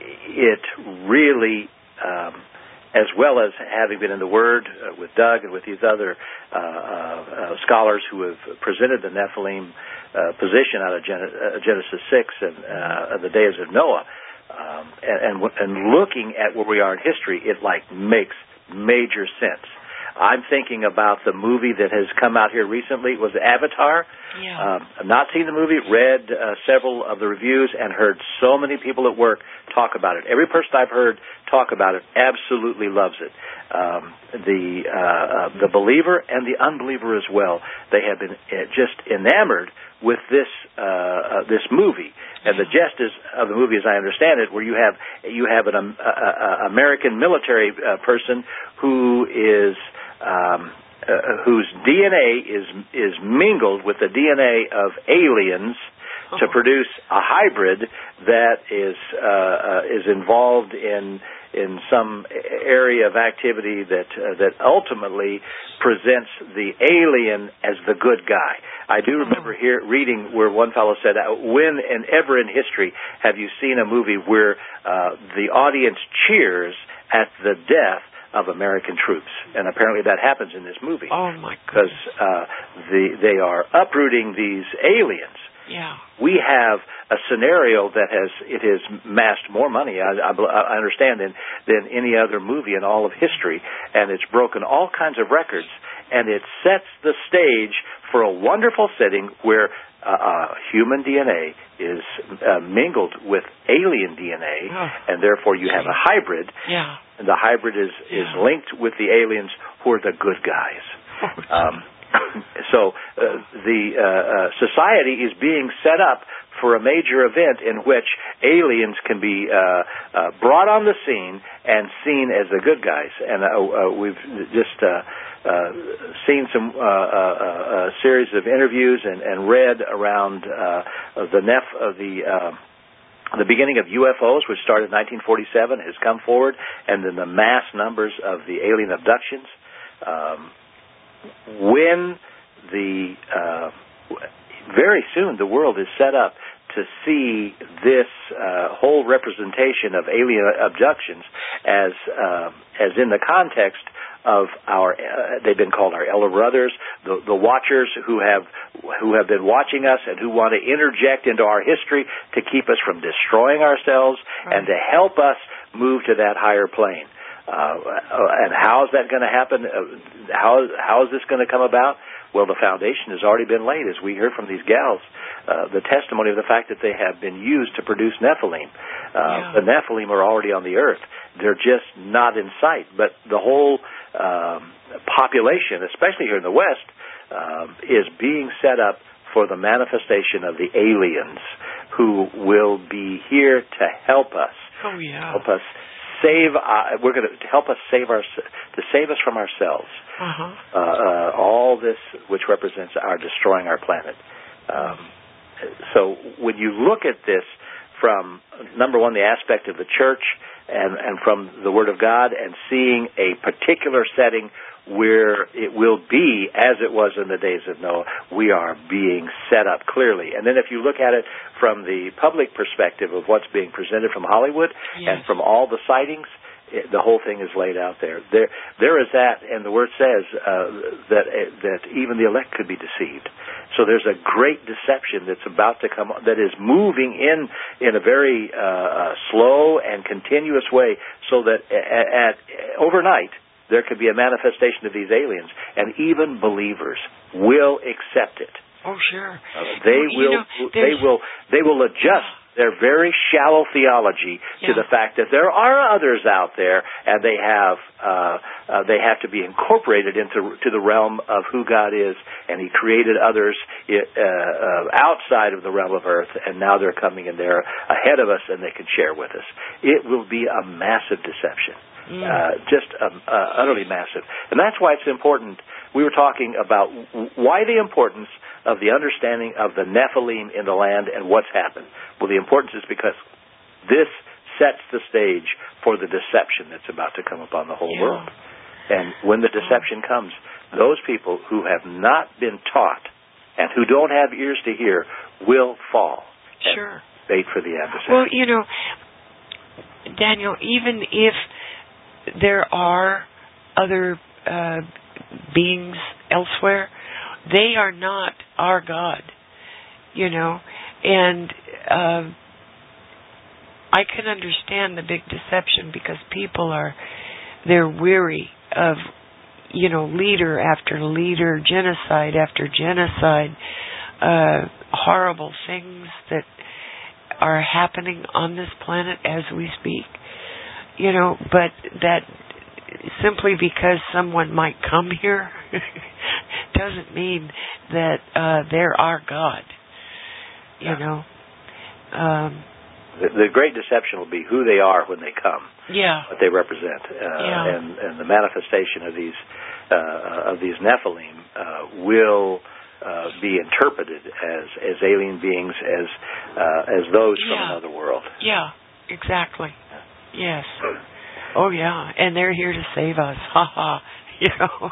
it really, um, as well as having been in the Word uh, with Doug and with these other uh, uh, scholars who have presented the Nephilim uh, position out of Gen- uh, Genesis six and uh, the days of Noah. Um, and, and and looking at where we are in history, it like makes major sense. I'm thinking about the movie that has come out here recently. It was Avatar. Yeah. Um, I've not seen the movie, read uh, several of the reviews, and heard so many people at work talk about it. Every person I've heard talk about it absolutely loves it. Um, the uh, uh, the believer and the unbeliever as well. They have been uh, just enamored with this uh, uh, this movie. And the gist is, of the movie, as I understand it, where you have you have an um, uh, uh, American military uh, person who is um, uh, whose D N A is is mingled with the D N A of aliens oh. to produce a hybrid that is uh, uh, is involved in in some area of activity that uh, that ultimately presents the alien as the good guy. I do remember here reading where one fellow said, when and ever in history have you seen a movie where uh, the audience cheers at the death of American troops? And apparently that happens in this movie. Oh, my goodness. Because uh, the, they are uprooting these aliens. Yeah. We have a scenario that has it has massed more money, I, I, I understand, than, than any other movie in all of history, and it's broken all kinds of records, and it sets the stage for a wonderful setting where uh, uh, human D N A is uh, mingled with alien D N A, oh. and therefore you have a hybrid, yeah. and the hybrid is, yeah. is linked with the aliens who are the good guys. Oh, um, So uh, the uh, uh, society is being set up for a major event in which aliens can be uh, uh, brought on the scene and seen as the good guys. And uh, uh, we've just uh, uh, seen some uh, uh, uh, series of interviews and, and read around uh, the Neph of the. Uh, The beginning of U F Os, which started in nineteen forty-seven, has come forward, and then the mass numbers of the alien abductions. Um, when the uh, very soon the world is set up to see this uh, whole representation of alien abductions as uh, as in the context of our, uh, they've been called our elder brothers, the, the watchers who have who have been watching us and who want to interject into our history to keep us from destroying ourselves right. and to help us move to that higher plane. Uh, and how is that going to happen? Uh, how how is this going to come about? Well, the foundation has already been laid, as we heard from these gals. Uh, the testimony of the fact that they have been used to produce Nephilim. Uh, yeah. The Nephilim are already on the earth. They're just not in sight. But the whole um, population, especially here in the West, um, is being set up for the manifestation of the aliens who will be here to help us. Oh, yeah. Help us save. Uh, we're going to help us save our to save us from ourselves. Uh-huh. Uh, uh, all this, which represents our destroying our planet. Um, so when you look at this from number one, the aspect of the church, and, and from the Word of God, and seeing a particular setting where it will be as it was in the days of Noah, we are being set up clearly. And then if you look at it from the public perspective of what's being presented from Hollywood yes. and from all the sightings, it, the whole thing is laid out there. There, there is that, and the Word says uh, that uh, that even the elect could be deceived. So there's a great deception that's about to come, that is moving in in a very uh, uh, slow and continuous way, so that at, at overnight there could be a manifestation of these aliens, and even believers will accept it. Oh, sure. Uh, they well, will. You know, they will. They will adjust their very shallow theology yeah. to the fact that there are others out there, and they have uh, uh, they have to be incorporated into to the realm of who God is, and He created others uh, uh, outside of the realm of earth, and now they're coming and they're ahead of us, and they can share with us. It will be a massive deception. Mm. Uh, just um, uh, utterly massive. And that's why it's important. We were talking about why the importance of the understanding of the Nephilim in the land and what's happened. Well, the importance is because this sets the stage for the deception that's about to come upon the whole yeah. world. And when the deception comes, those people who have not been taught and who don't have ears to hear will fall. Sure. Bait for the adversary. Well, you know, Daniel, even if there are other uh, beings elsewhere, they are not our God, you know, and uh, I can understand the big deception because people are, they're weary of, you know, leader after leader, genocide after genocide, uh, horrible things that are happening on this planet as we speak. You know, but that simply because someone might come here doesn't mean that uh, they're our God. You yeah. know. Um, the, the great deception will be who they are when they come. Yeah. What they represent, uh, yeah. and and the manifestation of these uh, of these Nephilim uh, will uh, be interpreted as as alien beings, as uh, as those yeah. from another world. Yeah. Exactly. Yes. Oh, yeah. And they're here to save us. Ha ha. You know.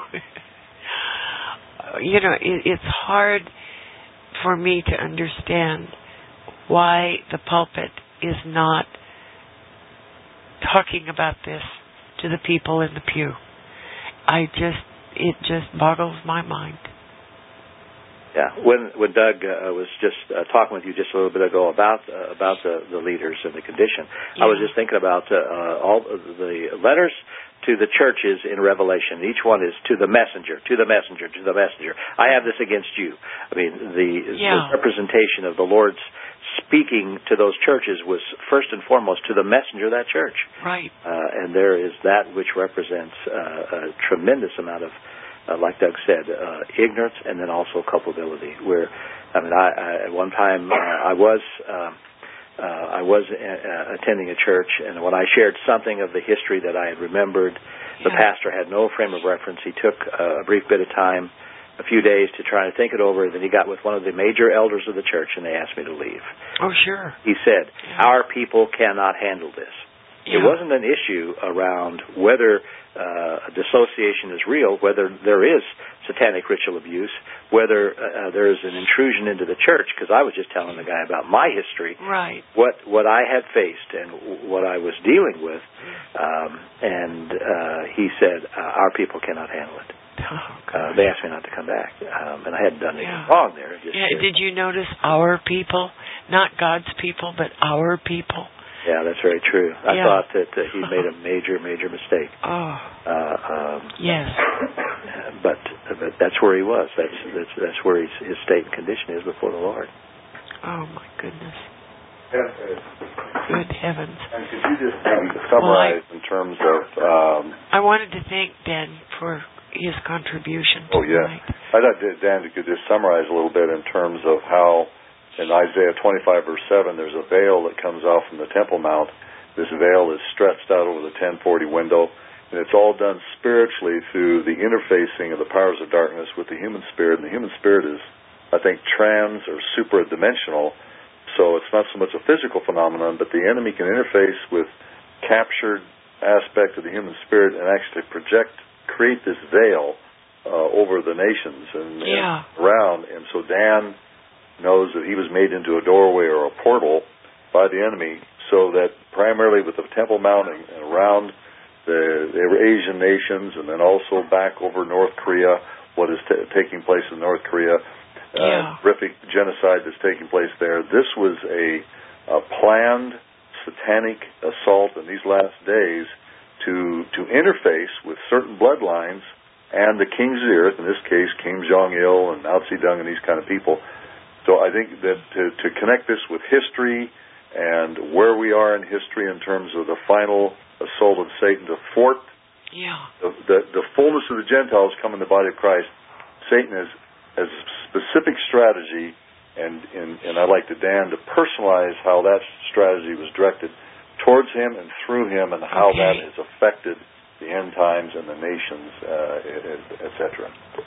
you know, it, it's hard for me to understand why the pulpit is not talking about this to the people in the pew. I just, it just boggles my mind. Yeah, when when Doug uh, was just uh, talking with you just a little bit ago about uh, about the, the leaders and the condition, yeah. I was just thinking about uh, all the letters to the churches in Revelation. Each one is to the messenger, to the messenger, to the messenger. I have this against you. I mean, the, yeah. the representation of the Lord's speaking to those churches was first and foremost to the messenger of that church. Right. Uh, and there is that which represents uh, a tremendous amount of Uh, like Doug said, uh, ignorance, and then also culpability, where I mean, I, I at one time uh, I was um, uh, I was uh, attending a church, and when I shared something of the history that I had remembered, yeah. the pastor had no frame of reference. He took uh, a brief bit of time, a few days, to try and think it over. Then he got with one of the major elders of the church, and they asked me to leave. Oh, sure. He said, yeah. "Our people cannot handle this." Yeah. It wasn't an issue around whether uh, dissociation is real, whether there is satanic ritual abuse, whether uh, there is an intrusion into the church, because I was just telling the guy about my history, right. what what I had faced and what I was dealing with, um, and uh, he said, uh, our people cannot handle it. Oh, uh, they asked me not to come back, um, and I hadn't done anything yeah. wrong there. Just yeah. Did you notice our people, not God's people, but our people? Yeah, that's very true. I yeah. thought that uh, he made a major, major mistake. Oh, uh, um, yes. But, but that's where he was. That's that's, that's where he's, his state and condition is before the Lord. Oh my goodness. Yeah. Good heavens. And could you just maybe summarize well, I, in terms of... Um, I wanted to thank Dan for his contribution Oh, tonight. yeah. I thought, Dan, you could just summarize a little bit in terms of how... In Isaiah twenty-five, verse seven, there's a veil that comes off from the Temple Mount. This veil is stretched out over the ten forty window, and it's all done spiritually through the interfacing of the powers of darkness with the human spirit. And the human spirit is, I think, trans or supradimensional, so it's not so much a physical phenomenon, but the enemy can interface with captured aspect of the human spirit and actually project, create this veil uh, over the nations and, yeah. and around. And so Dan knows that he was made into a doorway or a portal by the enemy, so that primarily with the Temple Mount and around the, the Asian nations, and then also back over North Korea, what is t- taking place in North Korea, uh, yeah. horrific genocide that's taking place there. This was a, a planned satanic assault in these last days to to interface with certain bloodlines and the kings of the earth, in this case Kim Jong-il and Mao Zedong and these kind of people. So I think that to, to connect this with history and where we are in history in terms of the final assault of Satan to thwart yeah. the, the, the fullness of the Gentiles come in the body of Christ, Satan has, has a specific strategy, and, and, and I'd like to Dan to personalize how that strategy was directed towards him and through him, and how okay. that has affected the end times and the nations, uh, et cetera.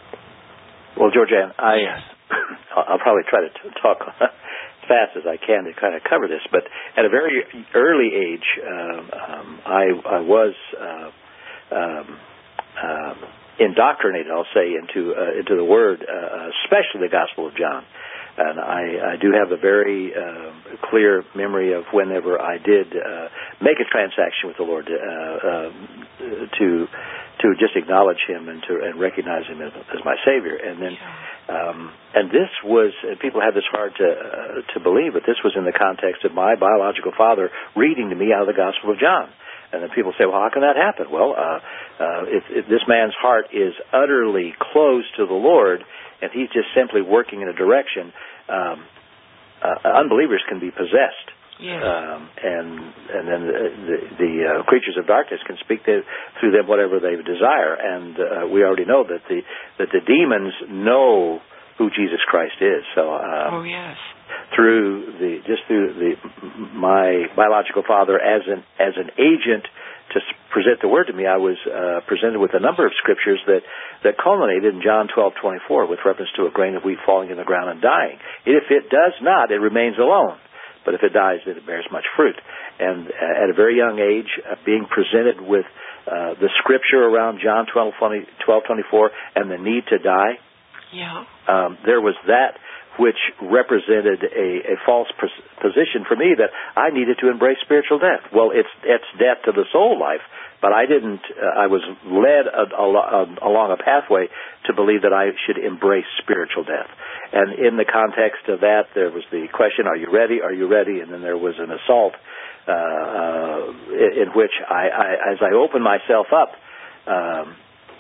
Well, Georgianne, I, yes. I'll probably try to t- talk as fast as I can to kind of cover this, but at a very early age, um, um, I, I was uh, um, uh, indoctrinated, I'll say, into uh, into the Word, uh, especially the Gospel of John. And I, I do have a very uh, clear memory of whenever I did uh, make a transaction with the Lord uh, uh, to to just acknowledge Him and to and recognize Him as, as my Savior. And then, um, and this was, and people have this hard to uh, to believe, but this was in the context of my biological father reading to me out of the Gospel of John. And then people say, well, how can that happen? Well, uh, uh, if, if this man's heart is utterly closed to the Lord, and he's just simply working in a direction, um, uh, unbelievers can be possessed. Yes. Um, and and then the, the, the uh, creatures of darkness can speak to, through them whatever they desire. And uh, we already know that the that the demons know who Jesus Christ is. So um, oh yes. Through the just through the my biological father as an as an agent to present the Word to me, I was uh, presented with a number of scriptures that, that culminated in John twelve twenty-four with reference to a grain of wheat falling in the ground and dying. If it does not, it remains alone. But if it dies, it bears much fruit. And uh, at a very young age, uh, being presented with uh, the scripture around John twelve twenty-four and the need to die, yeah. um, there was that which represented a, a false pos- position for me that I needed to embrace spiritual death. Well, it's it's death to the soul life, but I didn't. Uh, I was led a, a, a, along a pathway to believe that I should embrace spiritual death. And in the context of that, there was the question, "Are you ready? Are you ready?" And then there was an assault uh, uh, in which I, I, as I opened myself up. Um,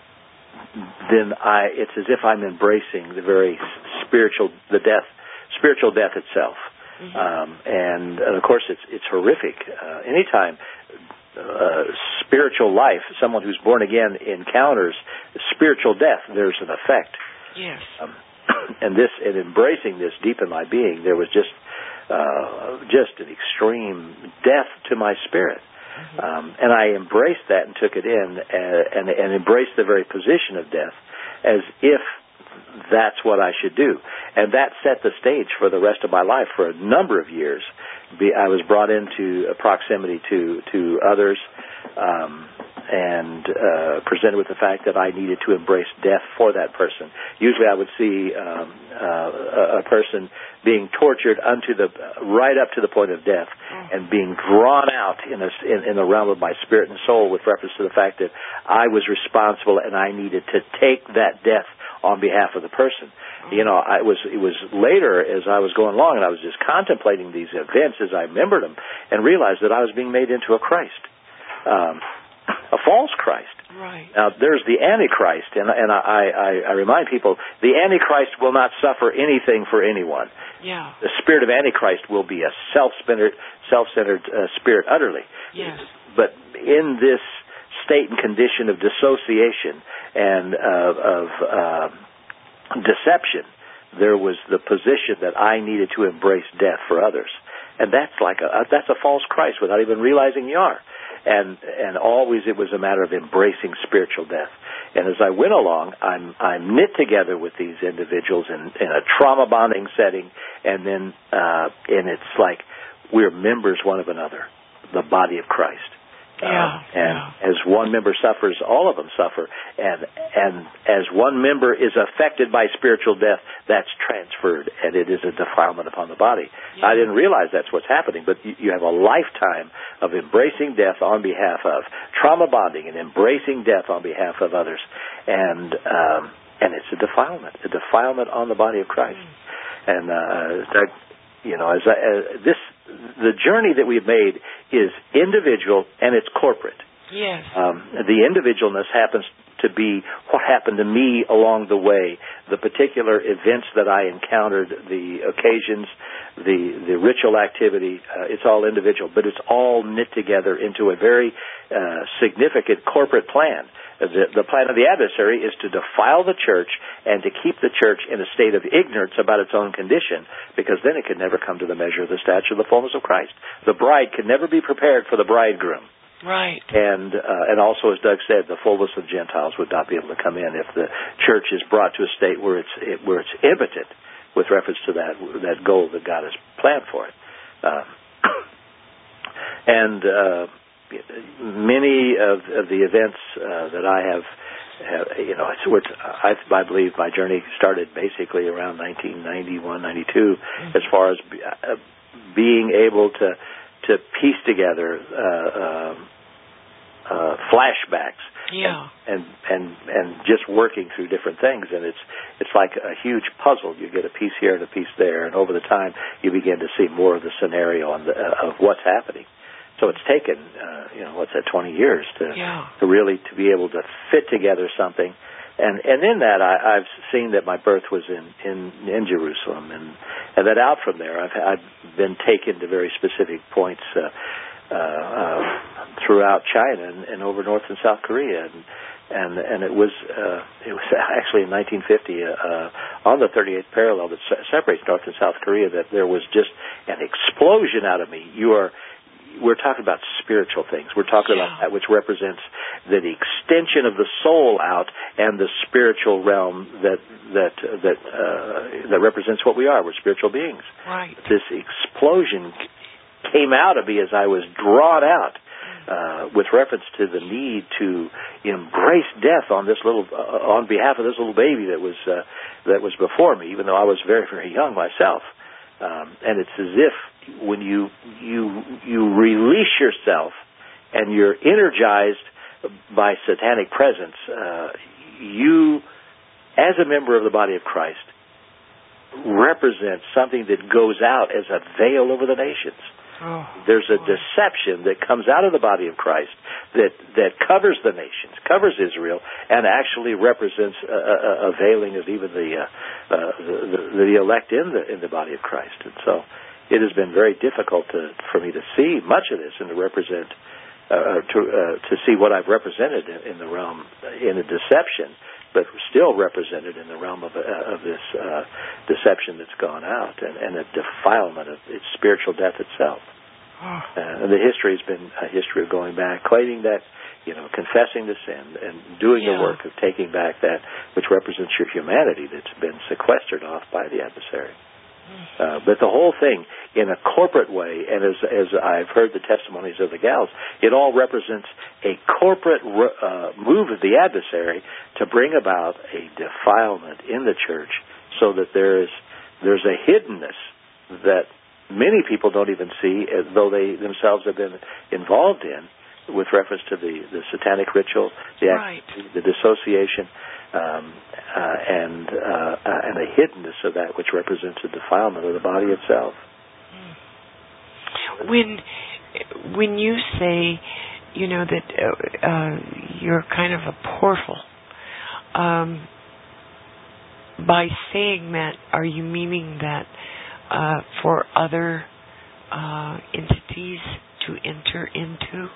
then I, it's as if I'm embracing the very spiritual, the death, spiritual death itself. Mm-hmm. Um, and, and of course, it's it's horrific. Uh, anytime uh, spiritual life, someone who's born again encounters spiritual death, there's an effect. Yes. Um, and this, and embracing this deep in my being, there was just uh, just an extreme death to my spirit. Mm-hmm. Um, and I embraced that and took it in, and, and, and embraced the very position of death as if that's what I should do. And that set the stage for the rest of my life. For a number of years, I was brought into proximity to, to others, um, and uh, presented with the fact that I needed to embrace death for that person. Usually I would see um, uh, a person being tortured unto the right up to the point of death, and being drawn out in, a, in, in the realm of my spirit and soul with reference to the fact that I was responsible and I needed to take that death on behalf of the person. You know, I was, it was later as I was going along and I was just contemplating these events as I remembered them and realized that I was being made into a Christ. Um, a false Christ. Right. Now, there's the Antichrist, and, and I, I, I remind people, the Antichrist will not suffer anything for anyone. Yeah. The spirit of Antichrist will be a self-centered, self-centered uh, spirit utterly. Yes. But in this state and condition of dissociation and uh, of uh, deception, there was the position that I needed to embrace death for others. And that's like a, that's a false Christ without even realizing you are. And and always it was a matter of embracing spiritual death. And as I went along, I'm I'm knit together with these individuals in, in a trauma bonding setting, and then uh, and it's like we're members one of another, the body of Christ. Yeah, uh, and yeah. as one member suffers, all of them suffer. And and as one member is affected by spiritual death, that's transferred, and it is a defilement upon the body. Yeah. I didn't realize that's what's happening, but you, you have a lifetime of embracing death on behalf of, trauma bonding and embracing death on behalf of others. And um, and it's a defilement, a defilement on the body of Christ. Mm. And uh, that, you know, as, I, as this, the journey that we've made is individual and it's corporate. Yes. Um, the individualness happens to be what happened to me along the way, the particular events that I encountered, the occasions, the the ritual activity. Uh, it's all individual, but it's all knit together into a very uh, significant corporate plan. The, the plan of the adversary is to defile the church and to keep the church in a state of ignorance about its own condition, because then it can never come to the measure of the stature of the fullness of Christ. The bride can never be prepared for the bridegroom. Right. And uh, and also, as Doug said, the fullness of Gentiles would not be able to come in if the church is brought to a state where it's it, where it's impotent with reference to that that goal that God has planned for it. Uh, and uh, many of, of the events uh, that I have, have, you know, it's, it's, I, I believe my journey started basically around nineteen ninety-one, ninety-two, mm-hmm. as far as uh, being able to to piece together uh, uh, uh, flashbacks, yeah, and, and and and just working through different things, and it's it's like a huge puzzle. You get a piece here and a piece there, and over the time you begin to see more of the scenario on the, uh, of what's happening. So it's taken, uh, you know, what's that, twenty years to yeah. to really to be able to fit together something. And and in that, I, I've seen that my birth was in, in, in Jerusalem, and, and that out from there, I've, I've been taken to very specific points uh, uh, uh, throughout China and, and over North and South Korea, and and and it was uh, it was actually in nineteen fifty uh, on the thirty-eighth parallel that se- separates North and South Korea that there was just an explosion out of me. You are. We're talking about spiritual things. We're talking yeah. about that which represents the extension of the soul out and the spiritual realm that that that uh, that represents what we are. We're spiritual beings. Right. This explosion came out of me as I was drawn out uh, with reference to the need to embrace death on this little uh, on behalf of this little baby that was uh, that was before me, even though I was very very young myself. Um, and it's as if when you you you release yourself and you're energized by satanic presence, uh, you, as a member of the body of Christ, represent something that goes out as a veil over the nations. Oh, There's a boy. deception that comes out of the body of Christ that, that covers the nations, covers Israel, and actually represents a, a, a veiling of even the, uh, uh, the the elect in the in the body of Christ. And so it has been very difficult to, for me to see much of this and to represent, uh, to uh, to see what I've represented in, in the realm in a deception but still represented in the realm of, uh, of this uh, deception that's gone out and, and a defilement of its spiritual death itself. Uh, and the history has been a history of going back, claiming that, you know, confessing the sin and doing yeah. the work of taking back that which represents your humanity that's been sequestered off by the adversary. Uh, but the whole thing, in a corporate way, and as as I've heard the testimonies of the gals, it all represents a corporate uh, move of the adversary to bring about a defilement in the church, so that there is there's a hiddenness that many people don't even see, as though they themselves have been involved in, with reference to the, the satanic ritual, the right. act, the dissociation. Um, uh, and uh, uh, and the hiddenness of that which represents the defilement of the body itself. When when you say, you know, that uh, uh, you're kind of a portal, um, by saying that, are you meaning that uh, for other uh, entities to enter into?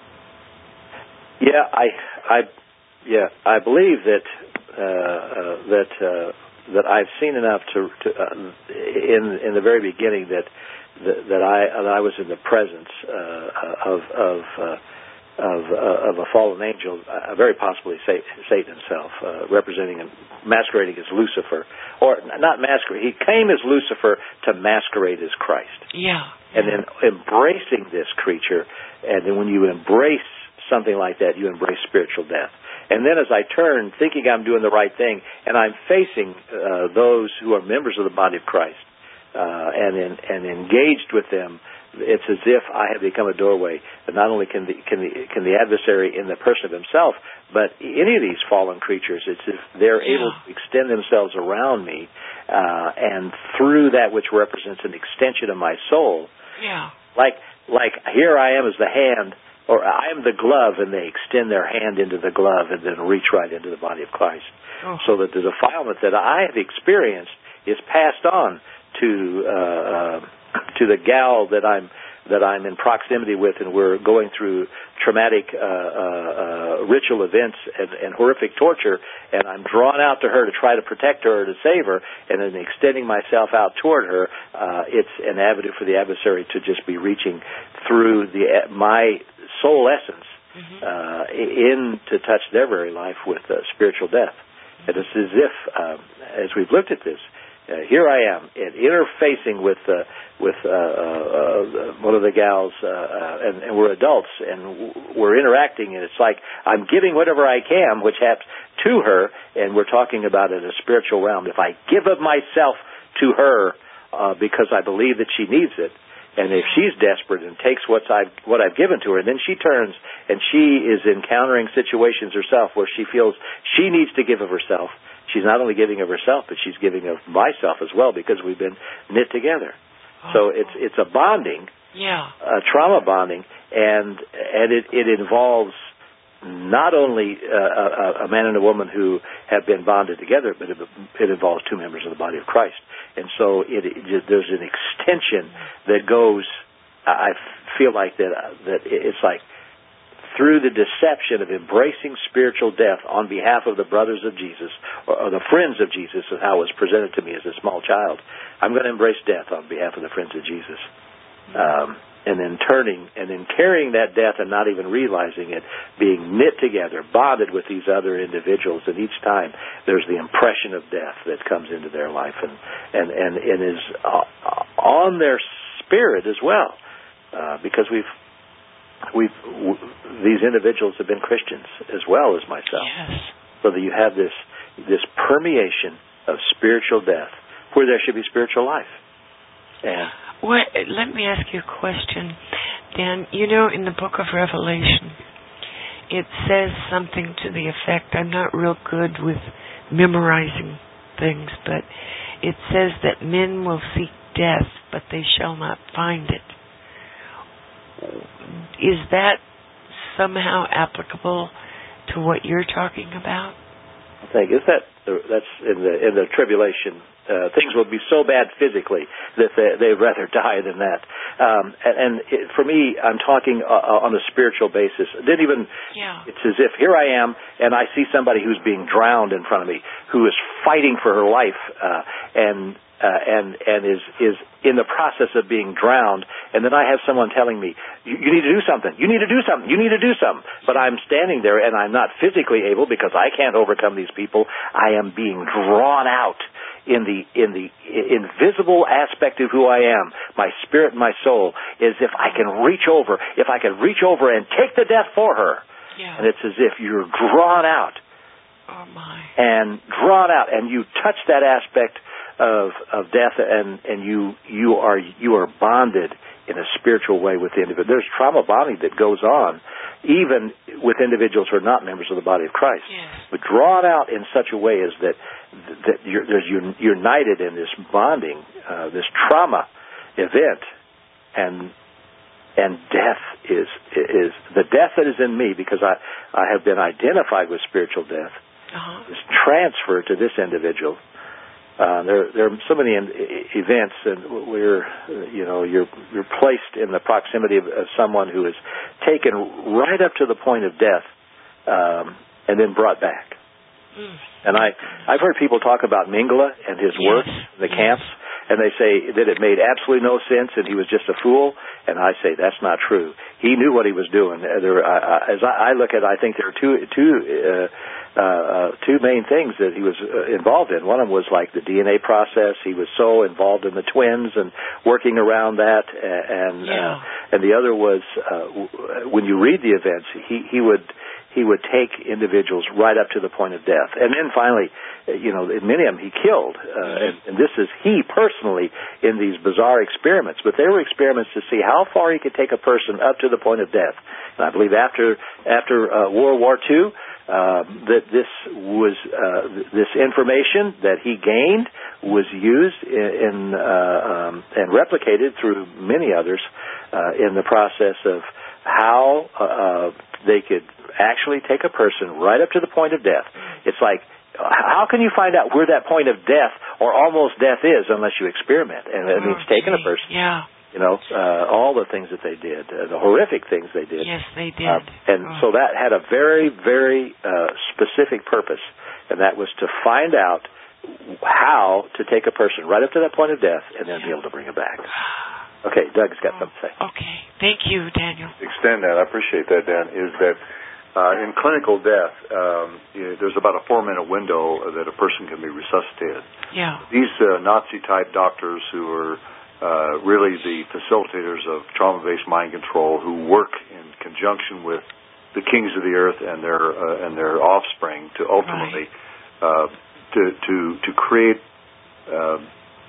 Yeah, I, I, yeah, I believe that. Uh, uh, that uh, that I've seen enough to, to uh, in in the very beginning that that, that I that I was in the presence uh, of of uh, of, uh, of a fallen angel, uh, very possibly Satan himself, uh, representing and masquerading as Lucifer, or not masquerade. He came as Lucifer to masquerade as Christ. Yeah. And then embracing this creature, and then when you embrace something like that, you embrace spiritual death. And then as I turn, thinking I'm doing the right thing, and I'm facing uh, those who are members of the body of Christ, uh, and in, and engaged with them, it's as if I have become a doorway. And not only can the, can the can the adversary in the person of himself, but any of these fallen creatures, it's as if they're yeah. able to extend themselves around me, uh, and through that which represents an extension of my soul. Yeah. Like like here I am as the hand. Or I am the glove, and they extend their hand into the glove and then reach right into the body of Christ. Oh. So that the defilement that I have experienced is passed on to uh, uh, to the gal that I'm that I'm in proximity with, and we're going through traumatic uh, uh, uh, ritual events and, and horrific torture, and I'm drawn out to her to try to protect her, to save her, and then extending myself out toward her. Uh, it's an avenue for the adversary to just be reaching through the my soul essence mm-hmm. uh, in to touch their very life with uh, spiritual death. And it's as if, um, as we've looked at this, uh, here I am in interfacing with uh, with uh, uh, one of the gals, uh, uh, and, and we're adults, and we're interacting, and it's like I'm giving whatever I can, which happens to her, and we're talking about it in a spiritual realm. If I give of myself to her uh, because I believe that she needs it, and if she's desperate and takes what's I've, what I've given to her, and then she turns and she is encountering situations herself where she feels she needs to give of herself, she's not only giving of herself, but she's giving of myself as well, because we've been knit together. Oh. So it's it's a bonding, yeah, a trauma bonding, and and it, it involves not only uh, a, a man and a woman who have been bonded together, but it, it involves two members of the body of Christ. And so it, it, there's an extension that goes, I feel like that, that it's like through the deception of embracing spiritual death on behalf of the brothers of Jesus, or, or the friends of Jesus, is how it was presented to me as a small child. I'm going to embrace death on behalf of the friends of Jesus. Um, and then turning and then carrying that death and not even realizing it, being knit together, bonded with these other individuals, and each time there's the impression of death that comes into their life and and and, and is on their spirit as well, uh, because we've we've w- these individuals have been Christians as well as myself, yes. So that you have this this permeation of spiritual death where there should be spiritual life. And what, let me ask you a question, Dan. You know, in the book of Revelation, it says something to the effect, I'm not real good with memorizing things, but it says that men will seek death, but they shall not find it. Is that somehow applicable to what you're talking about? I think is that that's in the in the tribulation uh, things will be so bad physically that they, they'd rather die than that. Um, and and it, for me, I'm talking uh, on a spiritual basis. It didn't even. Yeah. It's as if here I am, and I see somebody who's being drowned in front of me, who is fighting for her life, uh, and. Uh, and and is is in the process of being drowned, and then I have someone telling me, you, you need to do something, you need to do something, you need to do something. But I'm standing there, and I'm not physically able because I can't overcome these people. I am being drawn out in the in the invisible aspect of who I am. My spirit and my soul is if I can reach over, if I can reach over and take the death for her. Yeah. And it's as if you're drawn out. Oh my. And drawn out, and you touch that aspect of of death, and and you you are you are bonded in a spiritual way with the individual. There's trauma bonding that goes on even with individuals who are not members of the body of Christ, yes. but drawn out in such a way as that that you're there's you're united in this bonding, uh, this trauma event, and and death is is the death that is in me, because I I have been identified with spiritual death, uh-huh. is transferred to this individual. Uh, there, there are so many in, events, and we're, you know, you're you're placed in the proximity of, of someone who is taken right up to the point of death, um, and then brought back. Mm. And I, I've heard people talk about Mingala and his yes. work in the yes. camps, and they say that it made absolutely no sense, and he was just a fool. And I say that's not true. He knew what he was doing. There, I, I, as I, I look at it, I think there are two, two, uh, uh, two main things that he was uh, involved in. One of them was like the D N A process. He was so involved in the twins and working around that, and yeah. uh, and the other was uh, when you read the events, he he would. He would take individuals right up to the point of death. And then finally, you know, many of them he killed. Uh, and, and this is he personally in these bizarre experiments. But they were experiments to see how far he could take a person up to the point of death. And I believe after after uh, World War Two, uh, that this was uh, this information that he gained was used in, in uh, um, and replicated through many others uh, in the process of how uh, they could actually take a person right up to the point of death. It's like, how can you find out where that point of death or almost death is unless you experiment? And it means taking a person. Yeah. You know, uh, all the things that they did, uh, the horrific things they did. Yes, they did. Uh, and oh. so that had a very, very uh, specific purpose, and that was to find out how to take a person right up to that point of death and then yeah. be able to bring him back. Okay, Doug's got oh, something to say. Okay, thank you, Daniel. Extend that. I appreciate that, Dan, is that uh, in clinical death, um, you know, there's about a four-minute window that a person can be resuscitated. Yeah. These uh, Nazi-type doctors who are uh, really the facilitators of trauma-based mind control, who work in conjunction with the kings of the earth and their uh, and their offspring to ultimately right. uh, to to to create uh,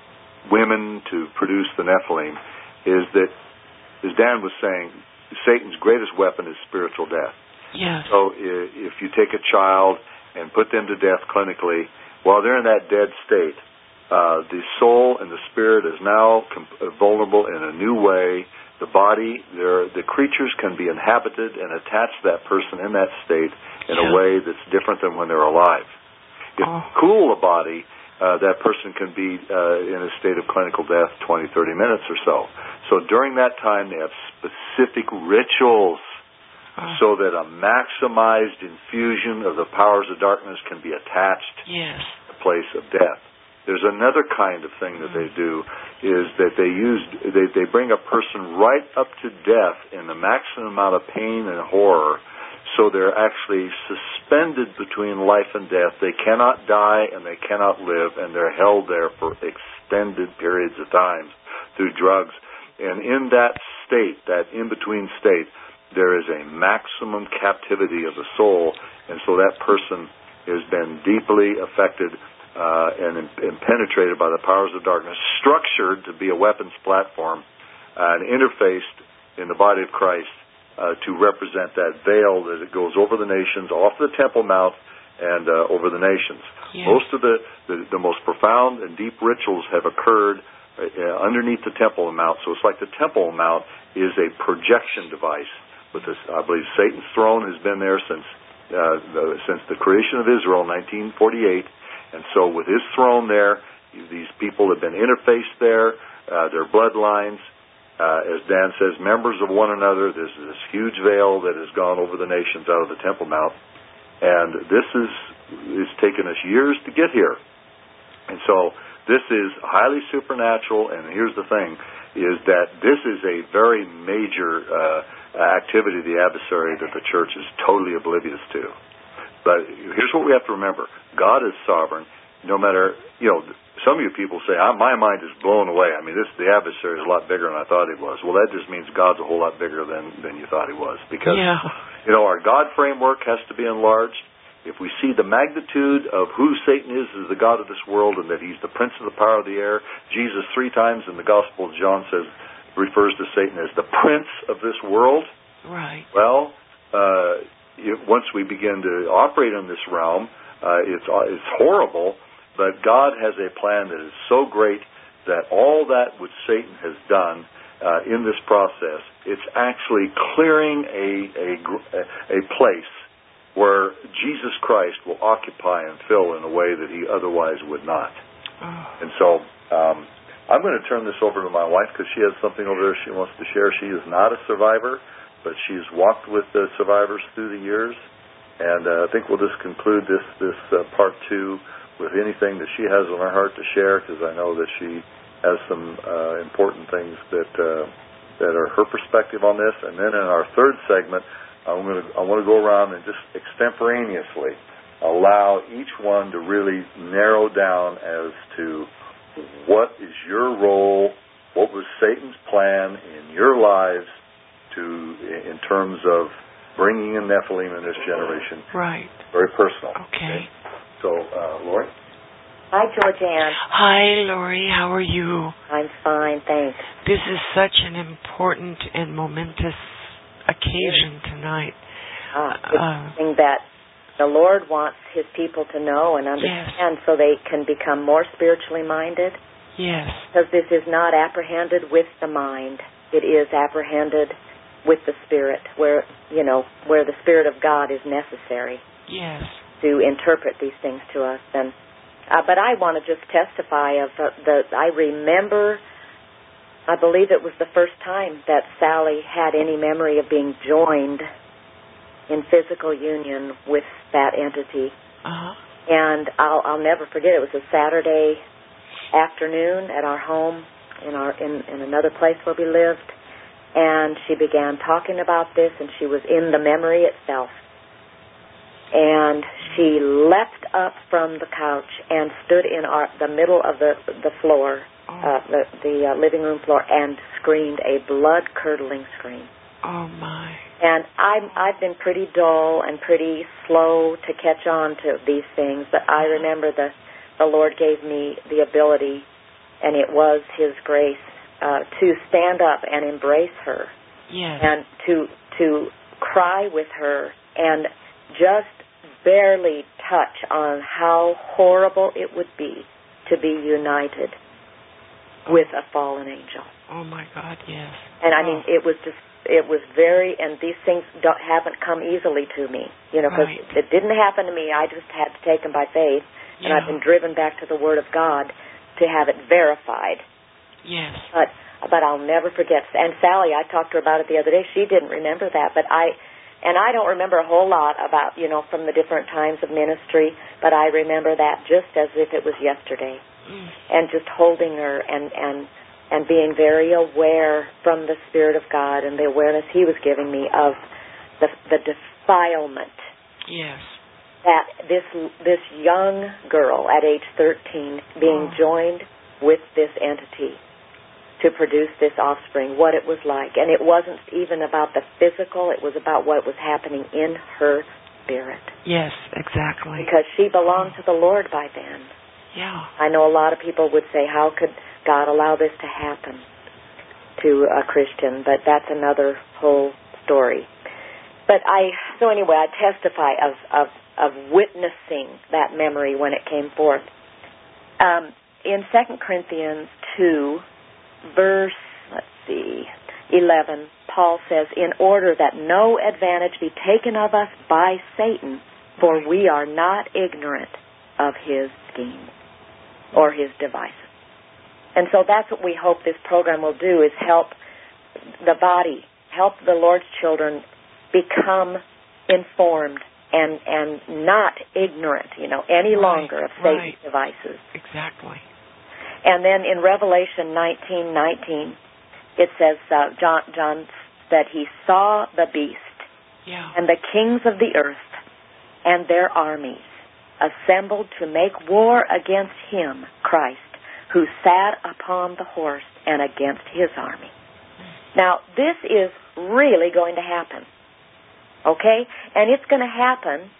women to produce the Nephilim, is that, as Dan was saying, Satan's greatest weapon is spiritual death. Yes. So if you take a child and put them to death clinically, while they're in that dead state, uh, the soul and the spirit is now com- vulnerable in a new way. The body, the creatures can be inhabited and attached to that person in that state in yeah. a way that's different than when they're alive. If oh. you cool the body, Uh, that person can be uh, in a state of clinical death twenty, thirty minutes or so. So during that time, they have specific rituals uh, so that a maximized infusion of the powers of darkness can be attached yes. to the place of death. There's another kind of thing that they do, is that they use they, they bring a person right up to death in the maximum amount of pain and horror. So they're actually suspended between life and death. They cannot die and they cannot live, and they're held there for extended periods of time through drugs. And in that state, that in-between state, there is a maximum captivity of the soul, and so that person has been deeply affected uh, and, and penetrated by the powers of darkness, structured to be a weapons platform, uh, and interfaced in the body of Christ, Uh, to represent that veil that it goes over the nations, off the Temple Mount, and uh, over the nations. Yes. Most of the, the, the most profound and deep rituals have occurred uh, underneath the Temple Mount. So it's like the Temple Mount is a projection device. With this, I believe Satan's throne has been there since uh, the, since the creation of Israel in nineteen forty-eight. And so with his throne there, these people have been interfaced there, uh, their bloodlines. Uh, as Dan says, members of one another. There's this huge veil that has gone over the nations out of the Temple Mount. And this is, it's taken us years to get here. And so this is highly supernatural, and here's the thing, is that this is a very major uh, activity of the adversary that the church is totally oblivious to. But here's what we have to remember. God is sovereign. No matter, you know, some of you people say, ah, my mind is blown away. I mean, this the adversary is a lot bigger than I thought he was. Well, that just means God's a whole lot bigger than, than you thought he was. Because, yeah. you know, our God framework has to be enlarged. If we see the magnitude of who Satan is as the God of this world and that he's the prince of the power of the air, Jesus three times in the Gospel of John says, refers to Satan as the prince of this world. Right. Well, uh, it, once we begin to operate in this realm, uh, it's it's horrible, but God has a plan that is so great that all that which Satan has done uh, in this process, it's actually clearing a, a, a place where Jesus Christ will occupy and fill in a way that he otherwise would not. Oh. And so um, I'm going to turn this over to my wife because she has something over there she wants to share. She is not a survivor, but she's walked with the survivors through the years. And uh, I think we'll just conclude this, this uh, part two with anything that she has on her heart to share, because I know that she has some uh, important things that uh, that are her perspective on this. And then in our third segment, I'm going to, I want to go around and just extemporaneously allow each one to really narrow down as to what is your role, what was Satan's plan in your lives to, in terms of bringing in Nephilim in this generation. Right. Very personal. Okay. So, uh, Lori? Hi, Georgianne. Hi, Lori. How are you? I'm fine, thanks. This is such an important and momentous occasion tonight. Uh, it's uh, something that the Lord wants His people to know and understand, yes. so they can become more spiritually minded. Yes. Because this is not apprehended with the mind. It is apprehended with the Spirit, where, you know, where the Spirit of God is necessary. Yes. To interpret these things to us. And uh, but I want to just testify of uh, the. I remember. I believe it was the first time that Sally had any memory of being joined in physical union with that entity. Uh-huh. And I'll, I'll never forget. It was a Saturday afternoon at our home in our in, in another place where we lived, and she began talking about this, and she was in the memory itself. And she leapt up from the couch and stood in our, the middle of the the floor, oh. uh, the, the uh, living room floor, and screamed a blood-curdling scream. Oh, my. And I'm, I've been pretty dull and pretty slow to catch on to these things, but I remember the, the Lord gave me the ability, and it was His grace, uh, to stand up and embrace her. Yes. And to to cry with her and just barely touch on how horrible it would be to be united with a fallen angel. Oh, my God, yes. And, I oh. mean, it was just, it was very, and these things don't, haven't come easily to me, you know, because right. it didn't happen to me. I just had to take them by faith, yeah. and I've been driven back to the Word of God to have it verified. Yes. But, but I'll never forget. And Sally, I talked to her about it the other day. She didn't remember that, but I... And I don't remember a whole lot about, you know, from the different times of ministry, but I remember that just as if it was yesterday. Mm. And just holding her and, and, and being very aware from the Spirit of God and the awareness He was giving me of the, the defilement. Yes. That this, this young girl at age thirteen being oh. joined with this entity to produce this offspring, what it was like. And it wasn't even about the physical, it was about what was happening in her spirit. Yes, exactly. Because she belonged to the Lord by then. Yeah. I know a lot of people would say, how could God allow this to happen to a Christian? But that's another whole story. But I, so anyway, I testify of, of, of witnessing that memory when it came forth. Um, in Second Corinthians two, verse, let's see, eleven, Paul says, in order that no advantage be taken of us by Satan, for we are not ignorant of his schemes. or his devices. And so that's what we hope this program will do, is help the body, help the Lord's children become informed and, and not ignorant, you know, any right, longer of Satan's right. devices. Exactly. And then in Revelation nineteen nineteen, it says, uh, John, John said he saw the beast yeah. and the kings of the earth and their armies assembled to make war against him, Christ, who sat upon the horse, and against his army. Now, this is really going to happen, okay? And it's going to happen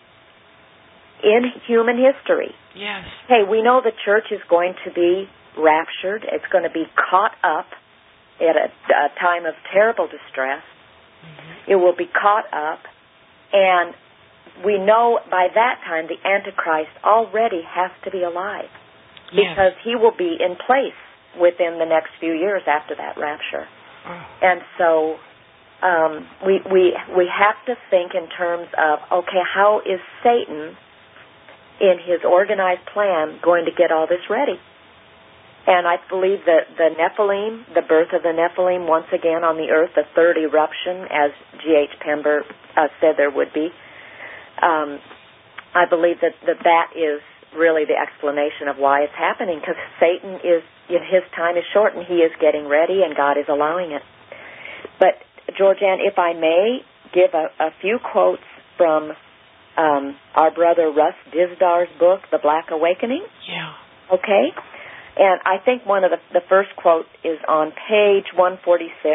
in human history. Yes. Hey, we know the church is going to be raptured. It's going to be caught up at a, a time of terrible distress. Mm-hmm. It will be caught up, and we know by that time the Antichrist already has to be alive, because yes. he will be in place within the next few years after that rapture. Oh. And so um, we we we have to think in terms of, okay, how is Satan in his organized plan going to get all this ready? And I believe that the Nephilim, the birth of the Nephilim once again on the earth, the third eruption, as G H Pember uh, said there would be, um, I believe that, that that is really the explanation of why it's happening, because Satan is, in his time is short, and he is getting ready, and God is allowing it. But, Georgianne, if I may give a, a few quotes from um, our brother Russ Disdar's book, The Black Awakening. Yeah. Okay? And I think one of the, the first quote is on page one forty-six,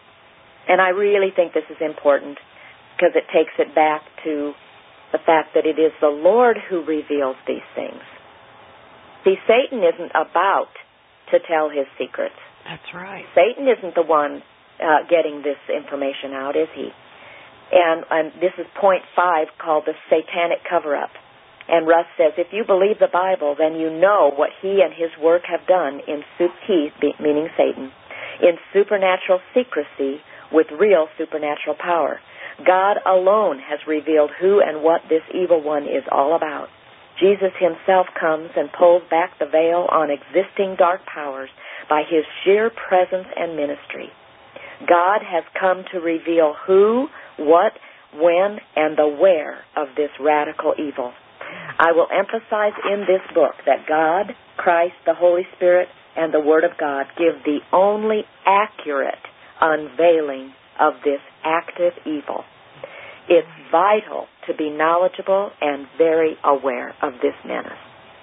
and I really think this is important because it takes it back to the fact that it is the Lord who reveals these things. See, Satan isn't about to tell his secrets. That's right. Satan isn't the one uh, getting this information out, is he? And, and this is point five, called the Satanic Cover-Up. And Russ says, if you believe the Bible, then you know what he and his work have done in, he, meaning Satan, in supernatural secrecy with real supernatural power. God alone has revealed who and what this evil one is all about. Jesus himself comes and pulls back the veil on existing dark powers by his sheer presence and ministry. God has come to reveal who, what, when, and the where of this radical evil. I will emphasize in this book that God, Christ, the Holy Spirit, and the Word of God give the only accurate unveiling of this active evil. It's vital to be knowledgeable and very aware of this menace.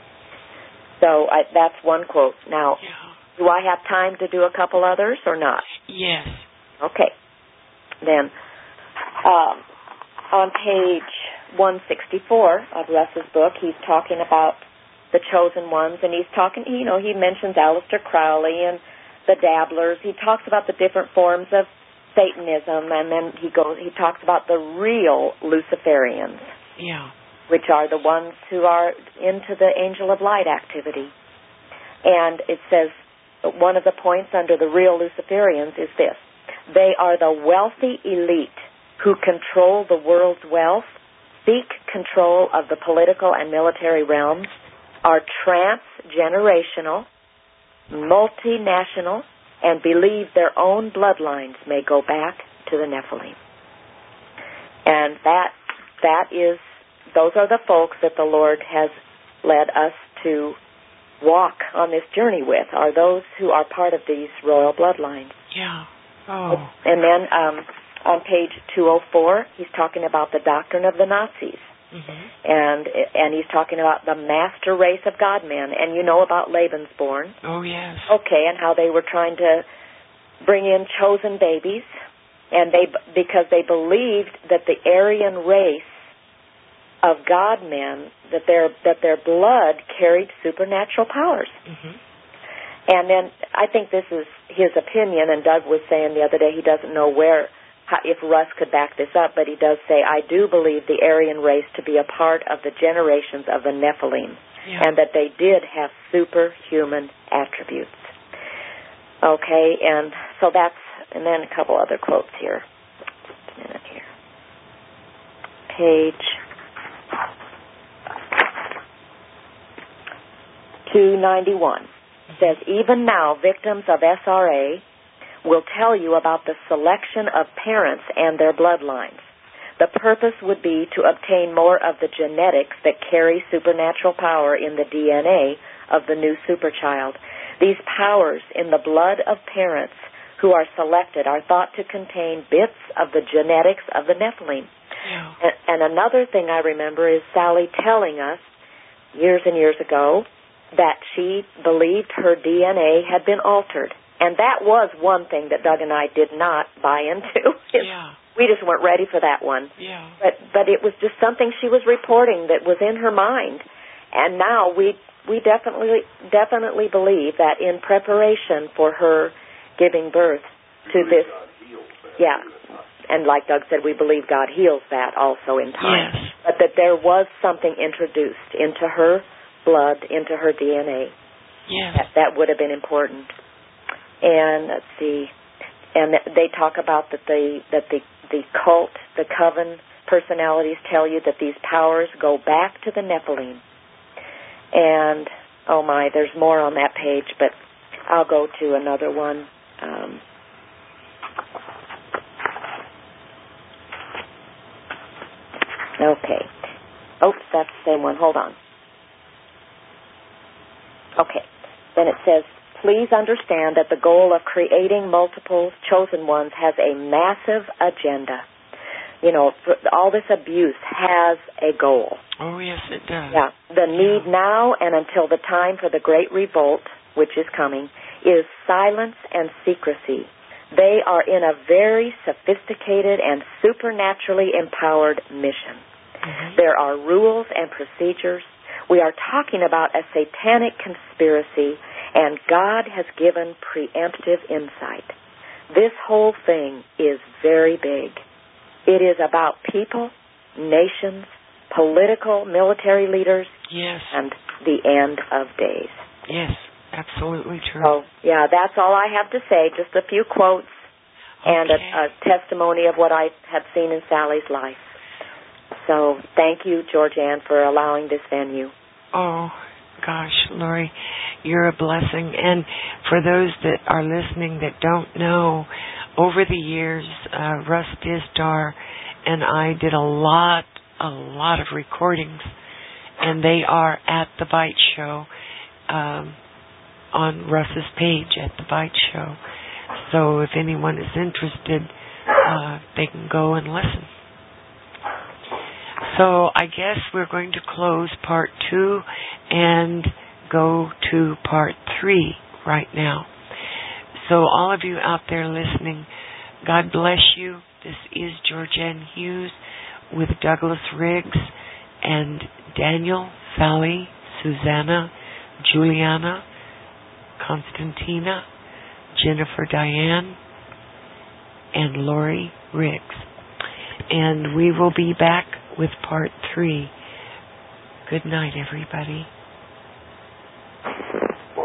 So I, that's one quote. Now, yeah. do I have time to do a couple others or not? Yes. Okay. Then, um, on page one sixty-four of Russ's book, he's talking about the chosen ones, and he's talking, you know, he mentions Aleister Crowley and the dabblers. He talks about the different forms of Satanism, and then he goes, he talks about the real Luciferians, yeah, which are the ones who are into the angel of light activity. And it says, one of the points under the real Luciferians is this: they are the wealthy elite who control the world's wealth, seek control of the political and military realms, are trans-generational, multinational, and believe their own bloodlines may go back to the Nephilim. And that that is, those are the folks that the Lord has led us to walk on this journey with, are those who are part of these royal bloodlines. Yeah. Oh. And then um, on page two oh four, he's talking about the doctrine of the Nazis. Mm-hmm. And and he's talking about the master race of God-men. And you know about Lebensborn. Oh, yes. Okay, and how they were trying to bring in chosen babies, and they because they believed that the Aryan race of God-men, that their that their blood carried supernatural powers. Mm-hmm. And then I think this is his opinion, and Doug was saying the other day he doesn't know where, how, if Russ could back this up, but he does say, I do believe the Aryan race to be a part of the generations of the Nephilim, yeah. and that they did have superhuman attributes. Okay, and so that's, and then a couple other quotes here. Just a minute here. Page two ninety-one says, even now, victims of S R A will tell you about the selection of parents and their bloodlines. The purpose would be to obtain more of the genetics that carry supernatural power in the D N A of the new superchild. These powers in the blood of parents who are selected are thought to contain bits of the genetics of the Nephilim. Yeah. And, and another thing I remember is Sally telling us years and years ago that she believed her D N A had been altered. And that was one thing that Doug and I did not buy into. Yeah. We just weren't ready for that one. Yeah. But but it was just something she was reporting that was in her mind. And now we we definitely definitely believe that in preparation for her giving birth to this, yeah, and like Doug said, we believe God heals that also in time. Yes. But that there was something introduced into her blood, into her D N A. Yes. That, that would have been important. And let's see, and they talk about that the that the the cult, the coven personalities tell you that these powers go back to the Nephilim. And oh my, there's more on that page, but I'll go to another one. Um, okay. Oops, that's the same one. Hold on. Okay. Then it says, please understand that the goal of creating multiple chosen ones has a massive agenda. You know, all this abuse has a goal. Oh, yes, it does. Yeah. The need yeah. now and until the time for the great revolt, which is coming, is silence and secrecy. They are in a very sophisticated and supernaturally empowered mission. Mm-hmm. There are rules and procedures. We are talking about a satanic conspiracy, and God has given preemptive insight. This whole thing is very big. It is about people, nations, political, military leaders, yes. and the end of days. Yes, absolutely true. So, yeah, that's all I have to say. Just a few quotes okay. and a, a testimony of what I have seen in Sally's life. So, thank you, Georgianne, for allowing this venue. Oh, gosh, Lori, you're a blessing. And for those that are listening that don't know, over the years, uh, Russ Dizdar and I did a lot, a lot of recordings, and they are at the Bite Show, um, on Russ's page at the Bite Show. So if anyone is interested, uh, they can go and listen. So I guess we're going to close part two and go to part three right now. So all of you out there listening, God bless you. This is Georgianne Hughes with Douglas Riggs and Daniel, Sally, Susanna, Juliana, Constantina, Jennifer Diane, and Lori Riggs. And we will be back with part three. Good night, everybody.